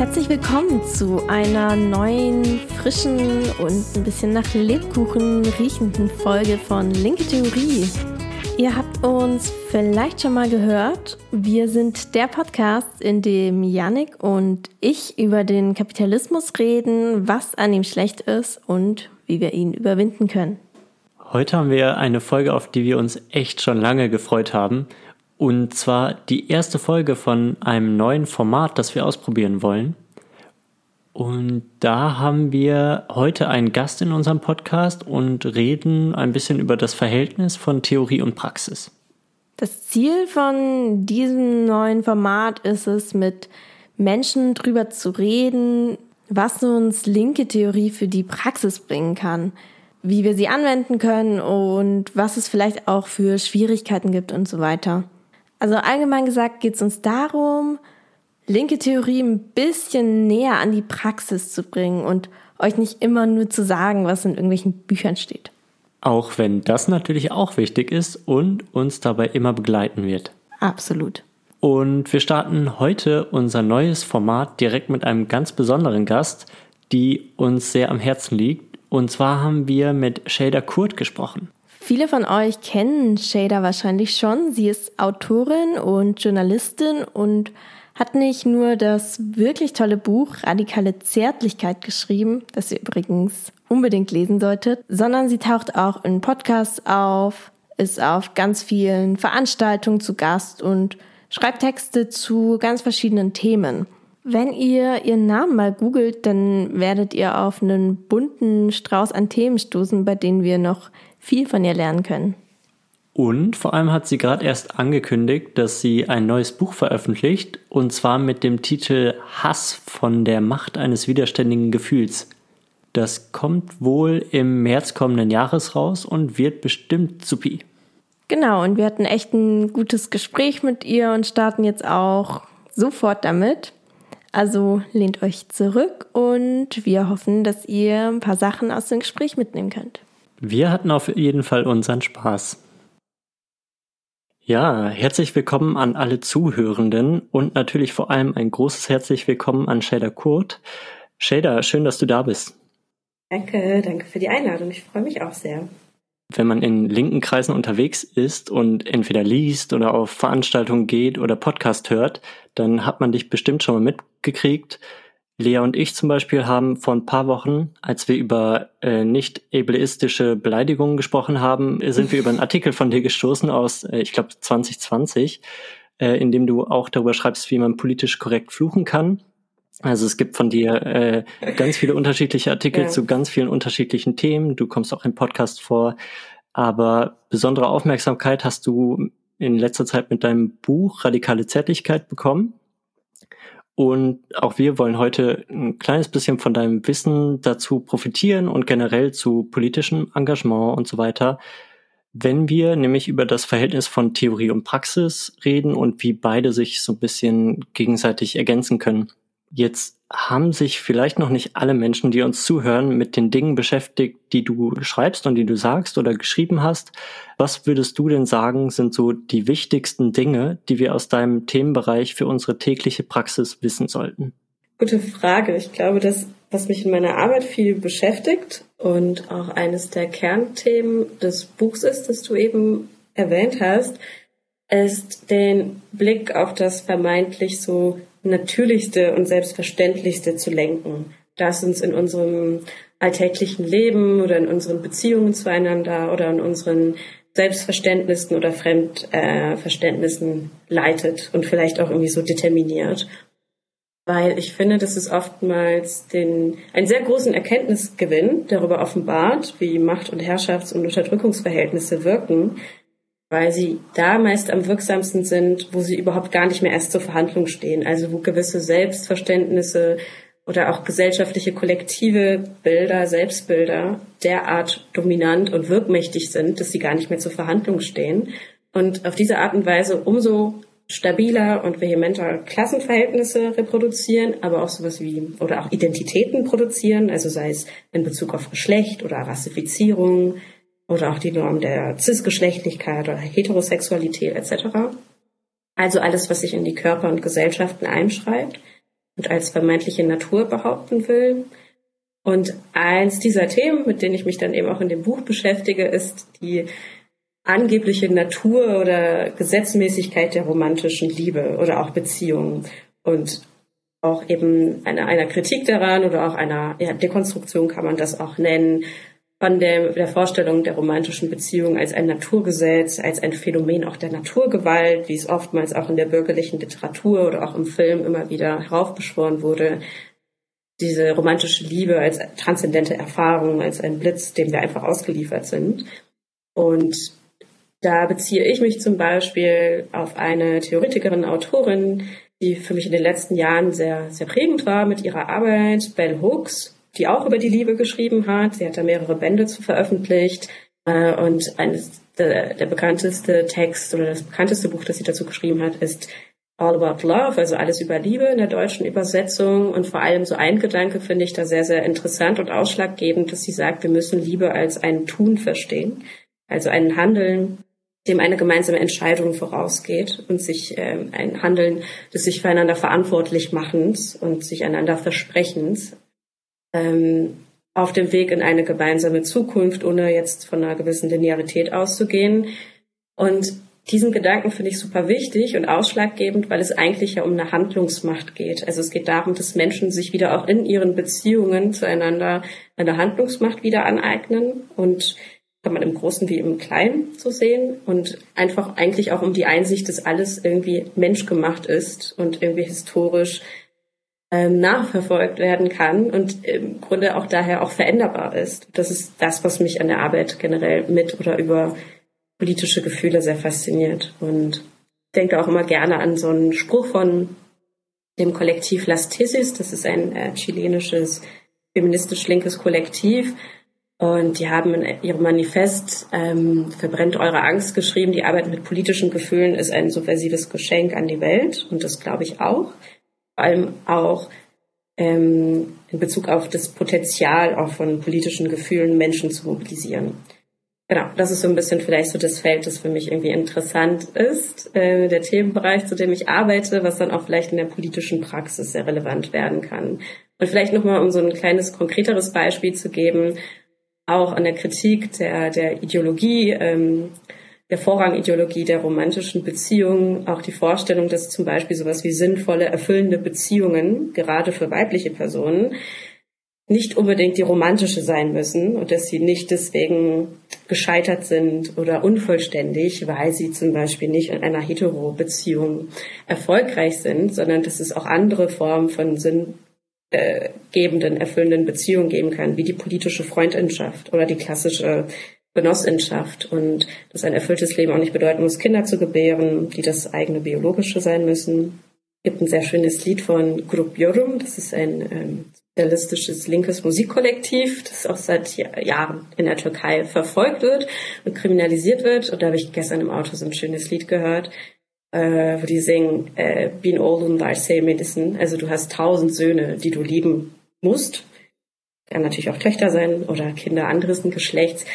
Herzlich willkommen zu einer neuen, frischen und ein bisschen nach Lebkuchen riechenden Folge von Linke Theorie. Ihr habt uns vielleicht schon mal gehört, wir sind der Podcast, in dem Yannick und ich über den Kapitalismus reden, was an ihm schlecht ist und wie wir ihn überwinden können. Heute haben wir eine Folge, auf die wir uns echt schon lange gefreut haben. Und zwar die erste Folge von einem neuen Format, das wir ausprobieren wollen. Und da haben wir heute einen Gast in unserem Podcast und reden ein bisschen über das Verhältnis von Theorie und Praxis. Das Ziel von diesem neuen Format ist es, mit Menschen drüber zu reden, was uns linke Theorie für die Praxis bringen kann, wie wir sie anwenden können und was es vielleicht auch für Schwierigkeiten gibt und so weiter. Also allgemein gesagt geht es uns darum, linke Theorie ein bisschen näher an die Praxis zu bringen und euch nicht immer nur zu sagen, was in irgendwelchen Büchern steht. Auch wenn das natürlich auch wichtig ist und uns dabei immer begleiten wird. Absolut. Und wir starten heute unser neues Format direkt mit einem ganz besonderen Gast, die uns sehr am Herzen liegt. Und zwar haben wir mit Şeyda Kurt gesprochen. Viele von euch kennen Şeyda wahrscheinlich schon. Sie ist Autorin und Journalistin und hat nicht nur das wirklich tolle Buch Radikale Zärtlichkeit geschrieben, das ihr übrigens unbedingt lesen solltet, sondern sie taucht auch in Podcasts auf, ist auf ganz vielen Veranstaltungen zu Gast und schreibt Texte zu ganz verschiedenen Themen. Wenn ihr ihren Namen mal googelt, dann werdet ihr auf einen bunten Strauß an Themen stoßen, bei denen wir noch viel von ihr lernen können. Und vor allem hat sie gerade erst angekündigt, dass sie ein neues Buch veröffentlicht, und zwar mit dem Titel Hass von der Macht eines widerständigen Gefühls. Das kommt wohl im März kommenden Jahres raus und wird bestimmt supi. Genau, und wir hatten echt ein gutes Gespräch mit ihr und starten jetzt auch sofort damit. Also lehnt euch zurück und wir hoffen, dass ihr ein paar Sachen aus dem Gespräch mitnehmen könnt. Wir hatten auf jeden Fall unseren Spaß. Ja, herzlich willkommen an alle Zuhörenden und natürlich vor allem ein großes herzlich willkommen an Şeyda Kurt. Şeyda, schön, dass du da bist. Danke für die Einladung. Ich freue mich auch sehr. Wenn man in linken Kreisen unterwegs ist und entweder liest oder auf Veranstaltungen geht oder Podcast hört, dann hat man dich bestimmt schon mal mitgekriegt. Lea und ich zum Beispiel haben vor ein paar Wochen, als wir über nicht ableistische Beleidigungen gesprochen haben, sind wir über einen Artikel von dir gestoßen aus, ich glaube 2020, in dem du auch darüber schreibst, wie man politisch korrekt fluchen kann. Also es gibt von dir ganz viele unterschiedliche Artikel zu ganz vielen unterschiedlichen Themen. Du kommst auch im Podcast vor, aber besondere Aufmerksamkeit hast du in letzter Zeit mit deinem Buch Radikale Zärtlichkeit bekommen. Und auch wir wollen heute ein kleines bisschen von deinem Wissen dazu profitieren und generell zu politischem Engagement und so weiter, wenn wir nämlich über das Verhältnis von Theorie und Praxis reden und wie beide sich so ein bisschen gegenseitig ergänzen können. Jetzt haben sich vielleicht noch nicht alle Menschen, die uns zuhören, mit den Dingen beschäftigt, die du schreibst und die du sagst oder geschrieben hast. Was würdest du denn sagen, sind so die wichtigsten Dinge, die wir aus deinem Themenbereich für unsere tägliche Praxis wissen sollten? Gute Frage. Ich glaube, das, was mich in meiner Arbeit viel beschäftigt und auch eines der Kernthemen des Buchs ist, das du eben erwähnt hast, ist den Blick auf das vermeintlich so Natürlichste und Selbstverständlichste zu lenken, das uns in unserem alltäglichen Leben oder in unseren Beziehungen zueinander oder in unseren Selbstverständnissen oder Fremdverständnissen leitet und vielleicht auch irgendwie so determiniert. Weil ich finde, dass es oftmals einen sehr großen Erkenntnisgewinn darüber offenbart, wie Macht- und Herrschafts- und Unterdrückungsverhältnisse wirken, weil sie da meist am wirksamsten sind, wo sie überhaupt gar nicht mehr erst zur Verhandlung stehen. Also wo gewisse Selbstverständnisse oder auch gesellschaftliche kollektive Bilder, Selbstbilder derart dominant und wirkmächtig sind, dass sie gar nicht mehr zur Verhandlung stehen. Und auf diese Art und Weise umso stabiler und vehementer Klassenverhältnisse reproduzieren, aber auch sowas wie, oder auch Identitäten produzieren, also sei es in Bezug auf Geschlecht oder Rassifizierung, oder auch die Norm der Cisgeschlechtlichkeit oder Heterosexualität etc. Also alles, was sich in die Körper und Gesellschaften einschreibt. und als vermeintliche Natur behaupten will. Und eins dieser Themen, mit denen ich mich dann eben auch in dem Buch beschäftige, ist die angebliche Natur oder Gesetzmäßigkeit der romantischen Liebe oder auch Beziehungen und auch eben einer Kritik daran oder auch einer Dekonstruktion kann man das auch nennen, von der Vorstellung der romantischen Beziehung als ein Naturgesetz, als ein Phänomen auch der Naturgewalt, wie es oftmals auch in der bürgerlichen Literatur oder auch im Film immer wieder heraufbeschworen wurde. Diese romantische Liebe als transzendente Erfahrung, als ein Blitz, dem wir einfach ausgeliefert sind. Und da beziehe ich mich zum Beispiel auf eine Theoretikerin, Autorin, die für mich in den letzten Jahren sehr, sehr prägend war mit ihrer Arbeit, Bell Hooks, die auch über die Liebe geschrieben hat. Sie hat da mehrere Bände zu veröffentlicht. Und der bekannteste Text oder das bekannteste Buch, das sie dazu geschrieben hat, ist All About Love, also alles über Liebe in der deutschen Übersetzung. Und vor allem so ein Gedanke finde ich da sehr, sehr interessant und ausschlaggebend, dass sie sagt, wir müssen Liebe als ein Tun verstehen, also ein Handeln, dem eine gemeinsame Entscheidung vorausgeht und sich ein Handeln des sich füreinander verantwortlich machens und sich einander versprechens auf dem Weg in eine gemeinsame Zukunft, ohne jetzt von einer gewissen Linearität auszugehen. Und diesen Gedanken finde ich super wichtig und ausschlaggebend, weil es eigentlich ja um eine Handlungsmacht geht. Also es geht darum, dass Menschen sich wieder auch in ihren Beziehungen zueinander eine Handlungsmacht wieder aneignen und kann man im Großen wie im Kleinen so sehen und einfach eigentlich auch um die Einsicht, dass alles irgendwie menschgemacht ist und irgendwie historisch nachverfolgt werden kann und im Grunde auch daher auch veränderbar ist. Das ist das, was mich an der Arbeit generell mit oder über politische Gefühle sehr fasziniert. Und ich denke auch immer gerne an so einen Spruch von dem Kollektiv Las Tesis. Das ist ein chilenisches feministisch-linkes Kollektiv. Und die haben in ihrem Manifest Verbrennt eure Angst geschrieben. Die Arbeit mit politischen Gefühlen ist ein subversives Geschenk an die Welt. Und das glaube ich auch. Vor allem auch in Bezug auf das Potenzial auch von politischen Gefühlen Menschen zu mobilisieren. Genau, das ist so ein bisschen vielleicht so das Feld, das für mich irgendwie interessant ist, der Themenbereich, zu dem ich arbeite, was dann auch vielleicht in der politischen Praxis sehr relevant werden kann. Und vielleicht nochmal, um so ein kleines, konkreteres Beispiel zu geben, auch an der Kritik der Ideologie, der Vorrangideologie der romantischen Beziehungen, auch die Vorstellung, dass zum Beispiel sowas wie sinnvolle, erfüllende Beziehungen, gerade für weibliche Personen, nicht unbedingt die romantische sein müssen und dass sie nicht deswegen gescheitert sind oder unvollständig, weil sie zum Beispiel nicht in einer Hetero-Beziehung erfolgreich sind, sondern dass es auch andere Formen von sinngebenden, erfüllenden Beziehungen geben kann, wie die politische Freundschaft oder die klassische Genossenschaft und dass ein erfülltes Leben auch nicht bedeuten muss, Kinder zu gebären, die das eigene biologische sein müssen. Es gibt ein sehr schönes Lied von Grup Yorum, das ist ein sozialistisches linkes Musikkollektiv, das auch seit Jahren in der Türkei verfolgt wird und kriminalisiert wird. Und da habe ich gestern im Auto so ein schönes Lied gehört, wo die singen, Bin oğlun varsa medicine, also du hast 1000 Söhne, die du lieben musst. Kann natürlich auch Töchter sein oder Kinder anderes Geschlechts.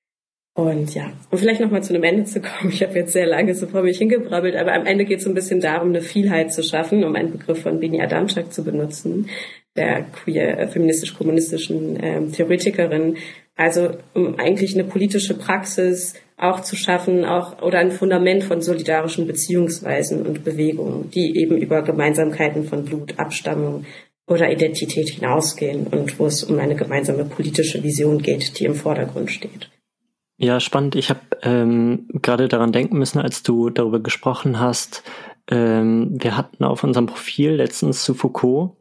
Und ja, und vielleicht nochmal zu einem Ende zu kommen. Ich habe jetzt sehr lange so vor mich hingebrabbelt, aber am Ende geht es so ein bisschen darum, eine Vielheit zu schaffen, um einen Begriff von Bini Adamczak zu benutzen, der queer feministisch-kommunistischen Theoretikerin. Also um eigentlich eine politische Praxis auch zu schaffen, auch oder ein Fundament von solidarischen Beziehungsweisen und Bewegungen, die eben über Gemeinsamkeiten von Blut, Abstammung oder Identität hinausgehen und wo es um eine gemeinsame politische Vision geht, die im Vordergrund steht. Ja, spannend. Ich habe gerade daran denken müssen, als du darüber gesprochen hast. Wir hatten auf unserem Profil letztens zu Foucault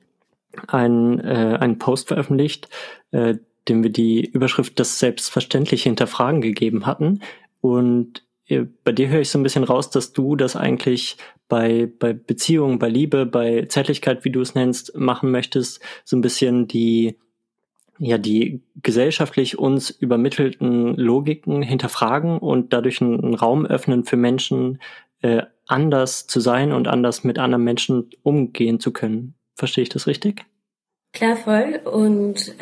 einen Post veröffentlicht, dem wir die Überschrift das selbstverständliche Hinterfragen gegeben hatten. Und bei dir höre ich so ein bisschen raus, dass du das eigentlich bei Beziehungen, bei Liebe, bei Zärtlichkeit, wie du es nennst, machen möchtest, so ein bisschen die gesellschaftlich uns übermittelten Logiken hinterfragen und dadurch einen Raum öffnen für Menschen, anders zu sein und anders mit anderen Menschen umgehen zu können. Verstehe ich das richtig? Klar, voll. Und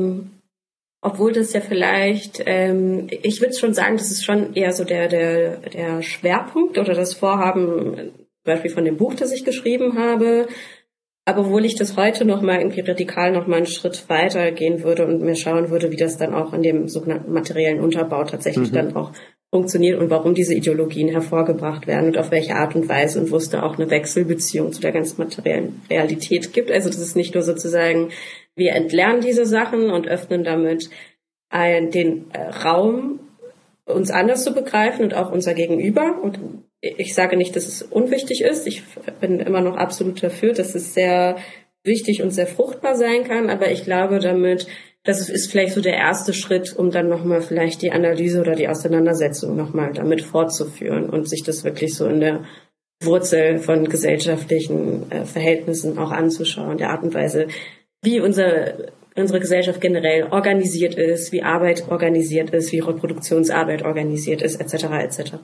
obwohl das ja vielleicht, ich würde schon sagen, das ist schon eher so der Schwerpunkt oder das Vorhaben, zum Beispiel von dem Buch, das ich geschrieben habe. Aber obwohl ich das heute nochmal irgendwie radikal nochmal einen Schritt weiter gehen würde und mir schauen würde, wie das dann auch in dem sogenannten materiellen Unterbau tatsächlich dann auch funktioniert und warum diese Ideologien hervorgebracht werden und auf welche Art und Weise und wo es da auch eine Wechselbeziehung zu der ganz materiellen Realität gibt. Also das ist nicht nur sozusagen, wir entlernen diese Sachen und öffnen damit den Raum, uns anders zu begreifen und auch unser Gegenüber. Und ich sage nicht, dass es unwichtig ist. Ich bin immer noch absolut dafür, dass es sehr wichtig und sehr fruchtbar sein kann. Aber ich glaube damit, das ist vielleicht so der erste Schritt, um dann nochmal vielleicht die Analyse oder die Auseinandersetzung nochmal damit fortzuführen und sich das wirklich so in der Wurzel von gesellschaftlichen Verhältnissen auch anzuschauen, der Art und Weise, wie unsere Gesellschaft generell organisiert ist, wie Arbeit organisiert ist, wie Reproduktionsarbeit organisiert ist, etc. etc.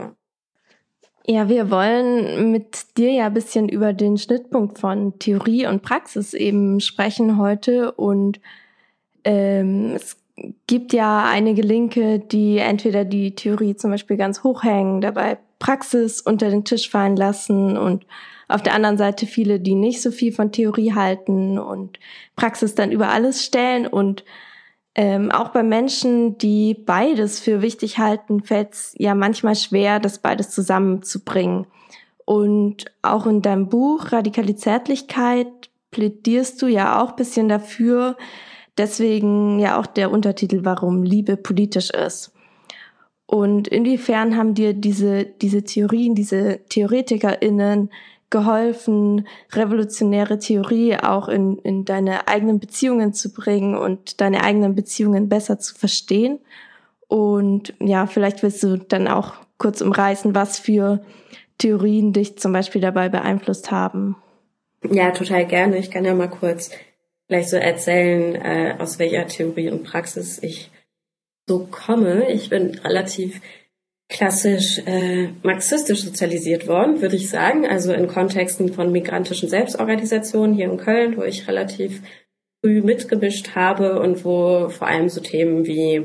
Ja, wir wollen mit dir ja ein bisschen über den Schnittpunkt von Theorie und Praxis eben sprechen heute. Und es gibt ja einige Linke, die entweder die Theorie zum Beispiel ganz hoch hängen, dabei Praxis unter den Tisch fallen lassen, und auf der anderen Seite viele, die nicht so viel von Theorie halten und Praxis dann über alles stellen. Und auch bei Menschen, die beides für wichtig halten, fällt es ja manchmal schwer, das beides zusammenzubringen. Und auch in deinem Buch Radikale Zärtlichkeit plädierst du ja auch ein bisschen dafür, deswegen ja auch der Untertitel, warum Liebe politisch ist. Und inwiefern haben dir diese Theorien, diese TheoretikerInnen geholfen, revolutionäre Theorie auch in deine eigenen Beziehungen zu bringen und deine eigenen Beziehungen besser zu verstehen? Und ja, vielleicht willst du dann auch kurz umreißen, was für Theorien dich zum Beispiel dabei beeinflusst haben. Ja, total gerne. Ich kann ja mal kurz vielleicht so erzählen, aus welcher Theorie und Praxis ich so komme. Ich bin relativ klassisch marxistisch sozialisiert worden, würde ich sagen. Also in Kontexten von migrantischen Selbstorganisationen hier in Köln, wo ich relativ früh mitgemischt habe und wo vor allem so Themen wie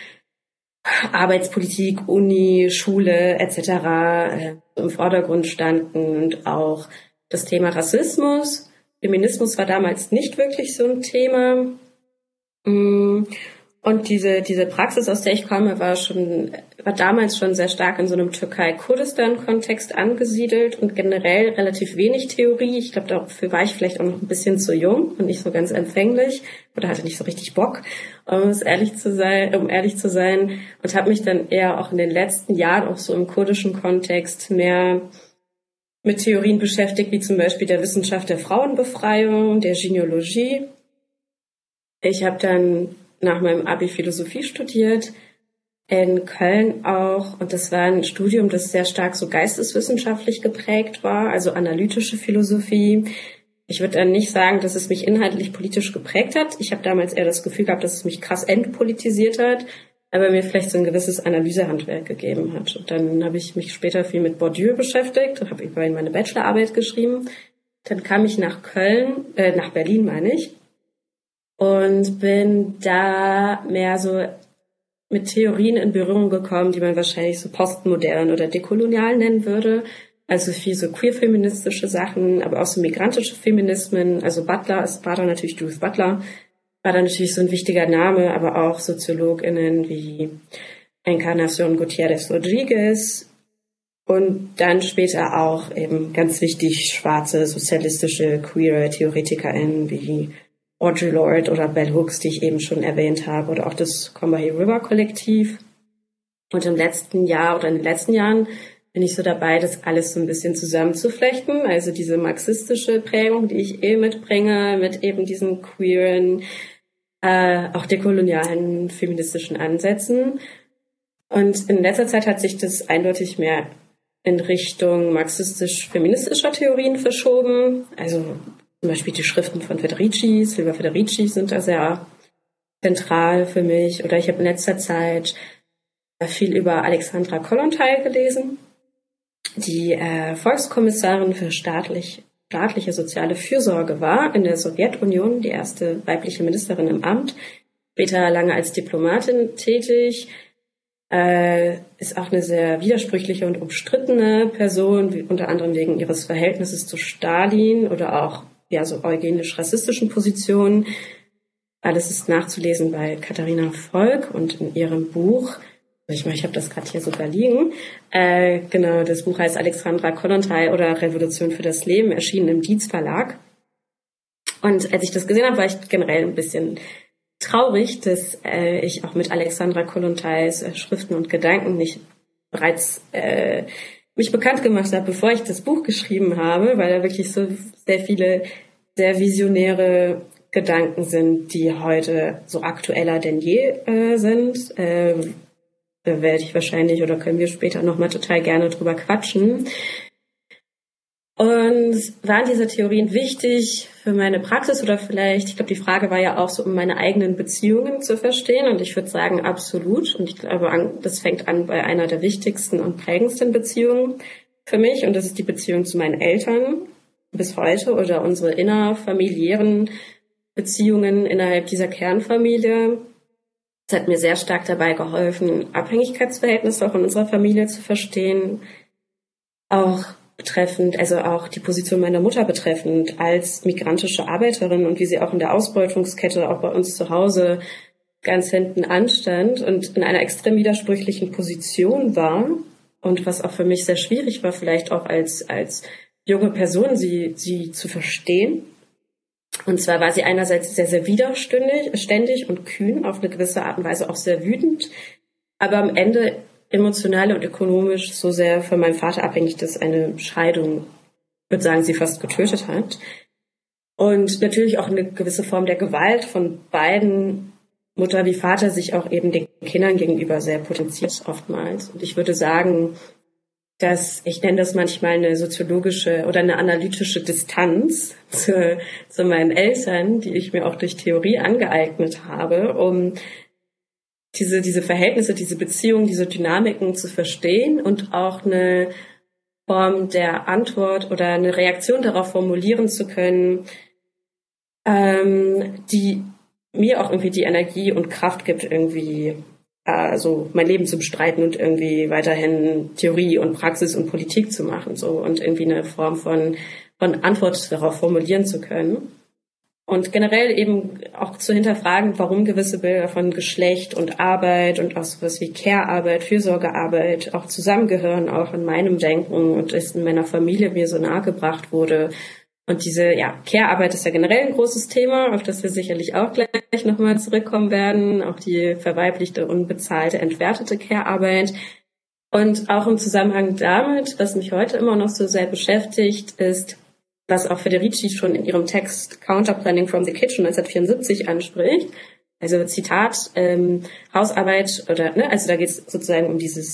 Arbeitspolitik, Uni, Schule etc. Im Vordergrund standen und auch das Thema Rassismus. Feminismus war damals nicht wirklich so ein Thema. Und diese Praxis, aus der ich komme, war damals schon sehr stark in so einem Türkei-Kurdistan-Kontext angesiedelt und generell relativ wenig Theorie. Ich glaube, dafür war ich vielleicht auch noch ein bisschen zu jung und nicht so ganz empfänglich oder hatte nicht so richtig Bock, um ehrlich zu sein. Und habe mich dann eher auch in den letzten Jahren auch so im kurdischen Kontext mehr mit Theorien beschäftigt, wie zum Beispiel der Wissenschaft der Frauenbefreiung, der Gynäologie. Ich habe dann nach meinem Abi Philosophie studiert, in Köln auch. Und das war ein Studium, das sehr stark so geisteswissenschaftlich geprägt war, also analytische Philosophie. Ich würde dann nicht sagen, dass es mich inhaltlich politisch geprägt hat. Ich habe damals eher das Gefühl gehabt, dass es mich krass entpolitisiert hat, aber mir vielleicht so ein gewisses Analysehandwerk gegeben hat. Und dann habe ich mich später viel mit Bourdieu beschäftigt und habe über ihn meine Bachelorarbeit geschrieben. Dann kam ich nach Berlin meine ich, und bin da mehr so mit Theorien in Berührung gekommen, die man wahrscheinlich so postmodern oder dekolonial nennen würde. Also viel so queer-feministische Sachen, aber auch so migrantische Feminismen. Also Judith Butler war da natürlich so ein wichtiger Name, aber auch SoziologInnen wie Encarnación Gutiérrez Rodríguez und dann später auch eben ganz wichtig schwarze, sozialistische, queere TheoretikerInnen wie Audre Lorde oder Bell Hooks, die ich eben schon erwähnt habe, oder auch das Combahee River Kollektiv. Und in den letzten Jahren bin ich so dabei, das alles so ein bisschen zusammenzuflechten. Also diese marxistische Prägung, die ich mitbringe, mit eben diesen queeren, auch dekolonialen feministischen Ansätzen. Und in letzter Zeit hat sich das eindeutig mehr in Richtung marxistisch-feministischer Theorien verschoben. Also zum Beispiel die Schriften von Silvia Federici sind da sehr zentral für mich. Oder ich habe in letzter Zeit viel über Alexandra Kollontai gelesen, die Volkskommissarin für staatliche soziale Fürsorge war in der Sowjetunion, die erste weibliche Ministerin im Amt, später lange als Diplomatin tätig, ist auch eine sehr widersprüchliche und umstrittene Person, unter anderem wegen ihres Verhältnisses zu Stalin oder auch ja so eugenisch-rassistischen Positionen. Alles ist nachzulesen bei Katharina Volk und in ihrem Buch, ich habe das gerade hier sogar liegen, genau, das Buch heißt Alexandra Kollontai oder Revolution für das Leben, erschienen im Dietz Verlag. Und als ich das gesehen habe, war ich generell ein bisschen traurig, dass ich auch mit Alexandra Kollontais Schriften und Gedanken nicht bereits mich bekannt gemacht habe, bevor ich das Buch geschrieben habe, weil da wirklich so sehr viele sehr visionäre Gedanken sind, die heute so aktueller denn je sind. Da werde ich wahrscheinlich oder können wir später nochmal total gerne drüber quatschen. Und waren diese Theorien wichtig für meine Praxis oder vielleicht, ich glaube, die Frage war ja auch so, um meine eigenen Beziehungen zu verstehen. Und ich würde sagen, absolut. Und ich glaube, das fängt an bei einer der wichtigsten und prägendsten Beziehungen für mich. Und das ist die Beziehung zu meinen Eltern bis heute oder unsere innerfamiliären Beziehungen innerhalb dieser Kernfamilie. Es hat mir sehr stark dabei geholfen, Abhängigkeitsverhältnisse auch in unserer Familie zu verstehen. Auch betreffend, also auch die Position meiner Mutter betreffend als migrantische Arbeiterin und wie sie auch in der Ausbeutungskette auch bei uns zu Hause ganz hinten anstand und in einer extrem widersprüchlichen Position war. Und was auch für mich sehr schwierig war, vielleicht auch als junge Person, sie zu verstehen. Und zwar war sie einerseits sehr, sehr widerständig und kühn, auf eine gewisse Art und Weise auch sehr wütend, aber am Ende emotional und ökonomisch so sehr von meinem Vater abhängig, dass eine Scheidung, ich würde sagen, sie fast getötet hat. Und natürlich auch eine gewisse Form der Gewalt von beiden, Mutter wie Vater, sich auch eben den Kindern gegenüber sehr potenziert oftmals. Und ich würde sagen, dass ich nenne das manchmal eine soziologische oder eine analytische Distanz zu meinen Eltern, die ich mir auch durch Theorie angeeignet habe, um diese Verhältnisse, diese Beziehungen, diese Dynamiken zu verstehen und auch eine Form der Antwort oder eine Reaktion darauf formulieren zu können, die mir auch irgendwie die Energie und Kraft gibt, irgendwie also mein Leben zu bestreiten und irgendwie weiterhin Theorie und Praxis und Politik zu machen, so, und irgendwie eine Form von Antwort darauf formulieren zu können. Und generell eben auch zu hinterfragen, warum gewisse Bilder von Geschlecht und Arbeit und auch sowas wie Care-Arbeit, Fürsorgearbeit auch zusammengehören, auch in meinem Denken und es in meiner Familie mir so nahegebracht wurde. Und diese Care-Arbeit ist ja generell ein großes Thema, auf das wir sicherlich auch gleich nochmal zurückkommen werden. Auch die verweiblichte, unbezahlte, entwertete Care-Arbeit. Und auch im Zusammenhang damit, was mich heute immer noch so sehr beschäftigt, ist, was auch Federici schon in ihrem Text Counterplanning from the Kitchen 1974 anspricht. Also Zitat, Hausarbeit oder, also da geht es sozusagen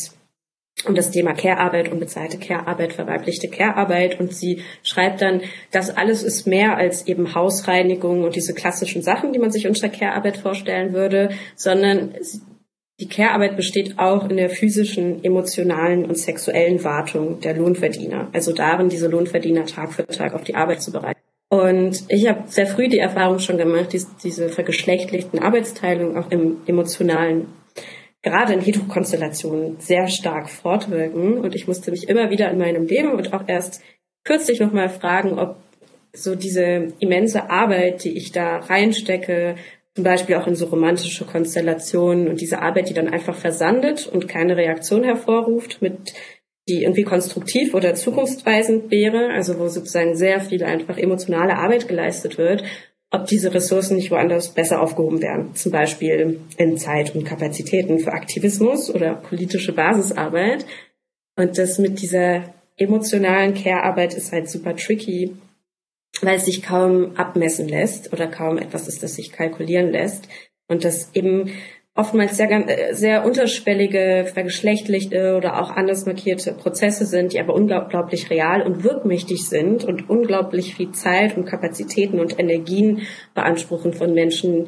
um das Thema Care-Arbeit, unbezahlte Care-Arbeit, verweiblichte Care-Arbeit. Und sie schreibt dann, das alles ist mehr als eben Hausreinigung und diese klassischen Sachen, die man sich unter Care-Arbeit vorstellen würde, sondern die Care-Arbeit besteht auch in der physischen, emotionalen und sexuellen Wartung der Lohnverdiener. Also darin, diese Lohnverdiener Tag für Tag auf die Arbeit zu bereiten. Und ich habe sehr früh die Erfahrung schon gemacht, diese vergeschlechtlichten Arbeitsteilung auch im emotionalen, gerade in Heterokonstellationen, sehr stark fortwirken. Und ich musste mich immer wieder in meinem Leben und auch erst kürzlich nochmal fragen, ob so diese immense Arbeit, die ich da reinstecke, zum Beispiel auch in so romantische Konstellationen und diese Arbeit, die dann einfach versandet und keine Reaktion hervorruft, die irgendwie konstruktiv oder zukunftsweisend wäre, also wo sozusagen sehr viel einfach emotionale Arbeit geleistet wird, ob diese Ressourcen nicht woanders besser aufgehoben werden, zum Beispiel in Zeit und Kapazitäten für Aktivismus oder politische Basisarbeit. Und das mit dieser emotionalen Care-Arbeit ist halt super tricky, weil es sich kaum abmessen lässt oder kaum etwas ist, das sich kalkulieren lässt. Und das eben oftmals sehr unterschwellige, vergeschlechtlichte oder auch anders markierte Prozesse sind, die aber unglaublich real und wirkmächtig sind und unglaublich viel Zeit und Kapazitäten und Energien beanspruchen von Menschen,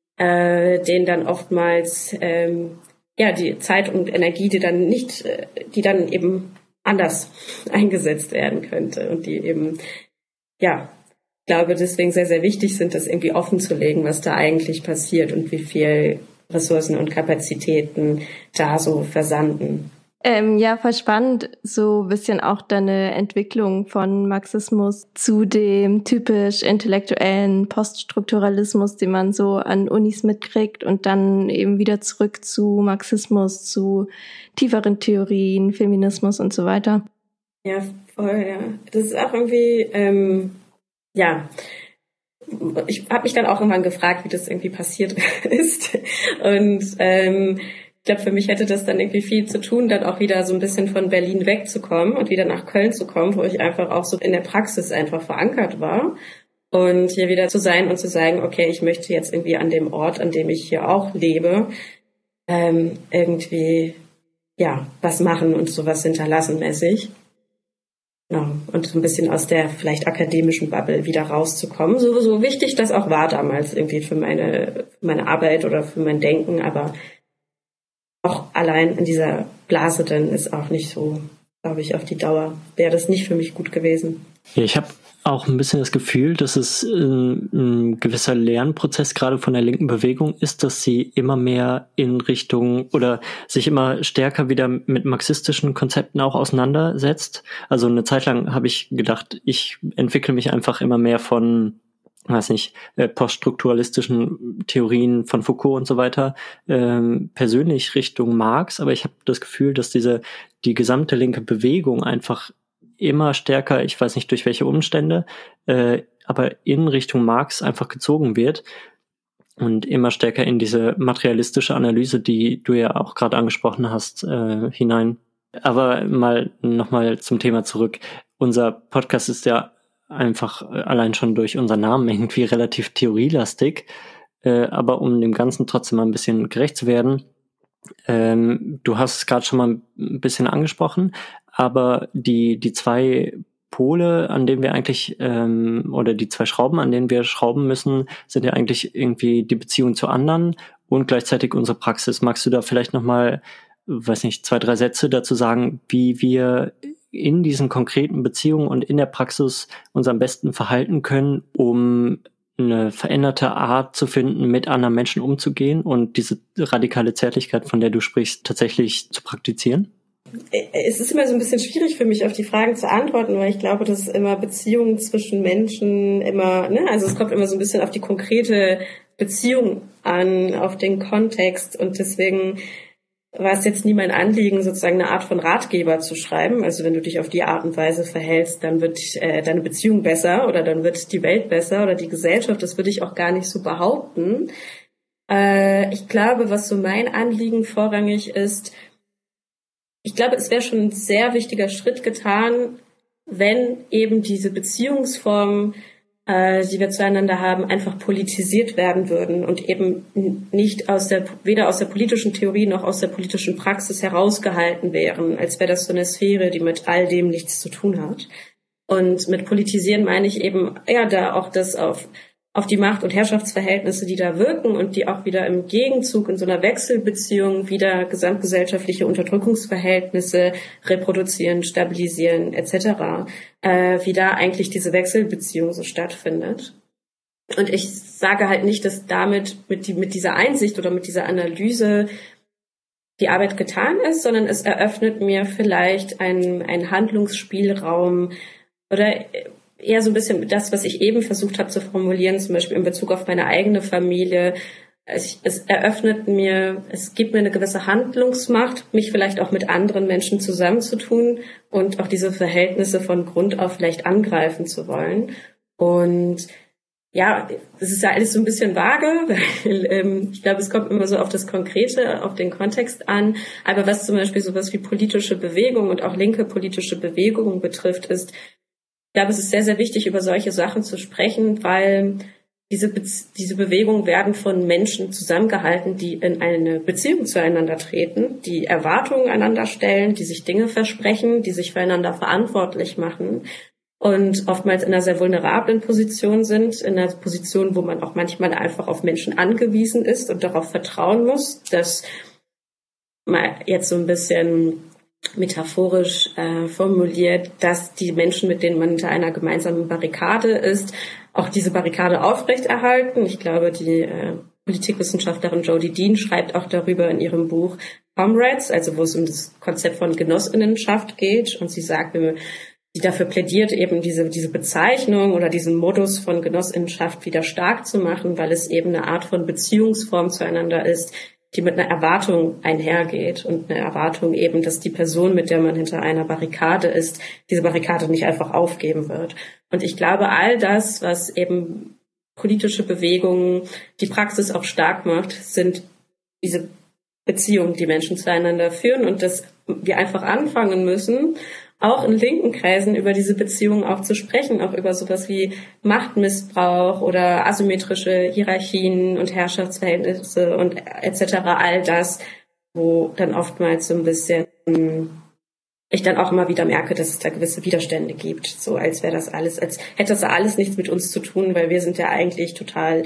denen dann oftmals die Zeit und Energie, die dann eben anders eingesetzt werden könnte und die eben ich glaube, deswegen sehr, sehr wichtig sind, das irgendwie offen zu legen, was da eigentlich passiert und wie viel Ressourcen und Kapazitäten da so versanden. Ja, voll spannend, so ein bisschen auch deine Entwicklung von Marxismus zu dem typisch intellektuellen Poststrukturalismus, den man so an Unis mitkriegt und dann eben wieder zurück zu Marxismus, zu tieferen Theorien, Feminismus und so weiter. Ja, voll, ja. Das ist auch irgendwie, ja, ich habe mich dann auch irgendwann gefragt, wie das irgendwie passiert ist. Und ich glaube, für mich hätte das dann irgendwie viel zu tun, dann auch wieder so ein bisschen von Berlin wegzukommen und wieder nach Köln zu kommen, wo ich einfach auch so in der Praxis einfach verankert war. Und hier wieder zu sein und zu sagen, okay, ich möchte jetzt irgendwie an dem Ort, an dem ich hier auch lebe, irgendwie, ja, was machen und sowas hinterlassen mäßig. Ja, und so ein bisschen aus der vielleicht akademischen Bubble wieder rauszukommen. So wichtig das auch war damals irgendwie für meine Arbeit oder für mein Denken, aber auch allein in dieser Blase dann ist auch nicht so, glaube ich, auf die Dauer wäre das nicht für mich gut gewesen. Ja, ich habe auch ein bisschen das Gefühl, dass es ein gewisser Lernprozess gerade von der linken Bewegung ist, dass sie immer mehr in Richtung oder sich immer stärker wieder mit marxistischen Konzepten auch auseinandersetzt. Also eine Zeit lang habe ich gedacht, ich entwickle mich einfach immer mehr von, weiß nicht, poststrukturalistischen Theorien von Foucault und so weiter, persönlich Richtung Marx, aber ich habe das Gefühl, dass die gesamte linke Bewegung einfach immer stärker, ich weiß nicht durch welche Umstände, aber in Richtung Marx einfach gezogen wird und immer stärker in diese materialistische Analyse, die du ja auch gerade angesprochen hast, hinein. Aber nochmal zum Thema zurück. Unser Podcast ist ja einfach allein schon durch unseren Namen irgendwie relativ theorielastig, aber um dem Ganzen trotzdem mal ein bisschen gerecht zu werden, du hast es gerade schon mal ein bisschen angesprochen, aber die zwei Pole, an denen wir eigentlich, oder die zwei Schrauben, an denen wir schrauben müssen, sind ja eigentlich irgendwie die Beziehung zu anderen und gleichzeitig unsere Praxis. Magst du da vielleicht nochmal, weiß nicht, 2, 3 Sätze dazu sagen, wie wir in diesen konkreten Beziehungen und in der Praxis uns am besten verhalten können, um eine veränderte Art zu finden, mit anderen Menschen umzugehen und diese radikale Zärtlichkeit, von der du sprichst, tatsächlich zu praktizieren? Es ist immer so ein bisschen schwierig für mich, auf die Fragen zu antworten, weil ich glaube, dass immer Beziehungen zwischen Menschen immer, also es kommt immer so ein bisschen auf die konkrete Beziehung an, auf den Kontext und deswegen war es jetzt nie mein Anliegen, sozusagen eine Art von Ratgeber zu schreiben. Also wenn du dich auf die Art und Weise verhältst, dann wird deine Beziehung besser oder dann wird die Welt besser oder die Gesellschaft. Das würde ich auch gar nicht so behaupten. Ich glaube, was so mein Anliegen vorrangig ist, ich glaube, es wäre schon ein sehr wichtiger Schritt getan, wenn eben diese Beziehungsformen, die wir zueinander haben, einfach politisiert werden würden und eben nicht weder aus der politischen Theorie noch aus der politischen Praxis herausgehalten wären, als wäre das so eine Sphäre, die mit all dem nichts zu tun hat. Und mit politisieren meine ich eben, da auch das auf die Macht- und Herrschaftsverhältnisse, die da wirken und die auch wieder im Gegenzug in so einer Wechselbeziehung wieder gesamtgesellschaftliche Unterdrückungsverhältnisse reproduzieren, stabilisieren etc., wie da eigentlich diese Wechselbeziehung so stattfindet. Und ich sage halt nicht, dass damit mit dieser Einsicht oder mit dieser Analyse die Arbeit getan ist, sondern es eröffnet mir vielleicht einen Handlungsspielraum oder eher so ein bisschen das, was ich eben versucht habe zu formulieren, zum Beispiel in Bezug auf meine eigene Familie. Es gibt mir eine gewisse Handlungsmacht, mich vielleicht auch mit anderen Menschen zusammenzutun und auch diese Verhältnisse von Grund auf vielleicht angreifen zu wollen. Und ja, es ist ja alles so ein bisschen vage, weil ich glaube, es kommt immer so auf das Konkrete, auf den Kontext an. Aber was zum Beispiel sowas wie politische Bewegung und auch linke politische Bewegungen betrifft, ist, ich glaube, es ist sehr, sehr wichtig, über solche Sachen zu sprechen, weil diese Bewegungen werden von Menschen zusammengehalten, die in eine Beziehung zueinander treten, die Erwartungen einander stellen, die sich Dinge versprechen, die sich füreinander verantwortlich machen und oftmals in einer sehr vulnerablen Position sind, in einer Position, wo man auch manchmal einfach auf Menschen angewiesen ist und darauf vertrauen muss, dass man jetzt so ein bisschen metaphorisch formuliert, dass die Menschen, mit denen man hinter einer gemeinsamen Barrikade ist, auch diese Barrikade aufrechterhalten. Ich glaube, die Politikwissenschaftlerin Jodie Dean schreibt auch darüber in ihrem Buch Comrades, also wo es um das Konzept von Genossinnenschaft geht. Und sie sagt, sie dafür plädiert, eben diese Bezeichnung oder diesen Modus von Genossinnenschaft wieder stark zu machen, weil es eben eine Art von Beziehungsform zueinander ist, die mit einer Erwartung einhergeht und eine Erwartung eben, dass die Person, mit der man hinter einer Barrikade ist, diese Barrikade nicht einfach aufgeben wird. Und ich glaube, all das, was eben politische Bewegungen, die Praxis auch stark macht, sind diese Beziehungen, die Menschen zueinander führen und dass wir einfach anfangen müssen, auch in linken Kreisen über diese Beziehungen auch zu sprechen, auch über sowas wie Machtmissbrauch oder asymmetrische Hierarchien und Herrschaftsverhältnisse und etc. All das, wo dann oftmals so ein bisschen ich dann auch immer wieder merke, dass es da gewisse Widerstände gibt, so als wäre das alles, als hätte das alles nichts mit uns zu tun, weil wir sind ja eigentlich total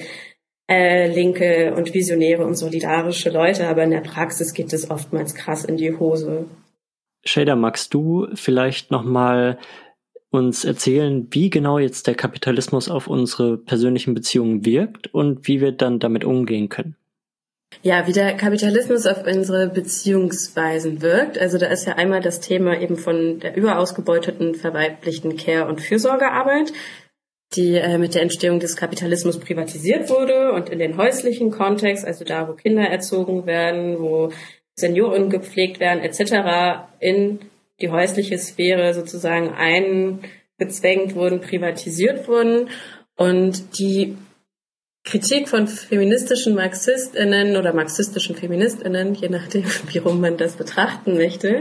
linke und visionäre und solidarische Leute, aber in der Praxis geht es oftmals krass in die Hose. Shader, magst du vielleicht nochmal uns erzählen, wie genau jetzt der Kapitalismus auf unsere persönlichen Beziehungen wirkt und wie wir dann damit umgehen können? Ja, wie der Kapitalismus auf unsere Beziehungsweisen wirkt. Also da ist ja einmal das Thema eben von der überausgebeuteten, verweiblichten Care- und Fürsorgearbeit, die mit der Entstehung des Kapitalismus privatisiert wurde und in den häuslichen Kontext, also da, wo Kinder erzogen werden, wo Senioren gepflegt werden etc., in die häusliche Sphäre sozusagen eingezwängt wurden, privatisiert wurden. Und die Kritik von feministischen MarxistInnen oder marxistischen FeministInnen, je nachdem, wie rum man das betrachten möchte,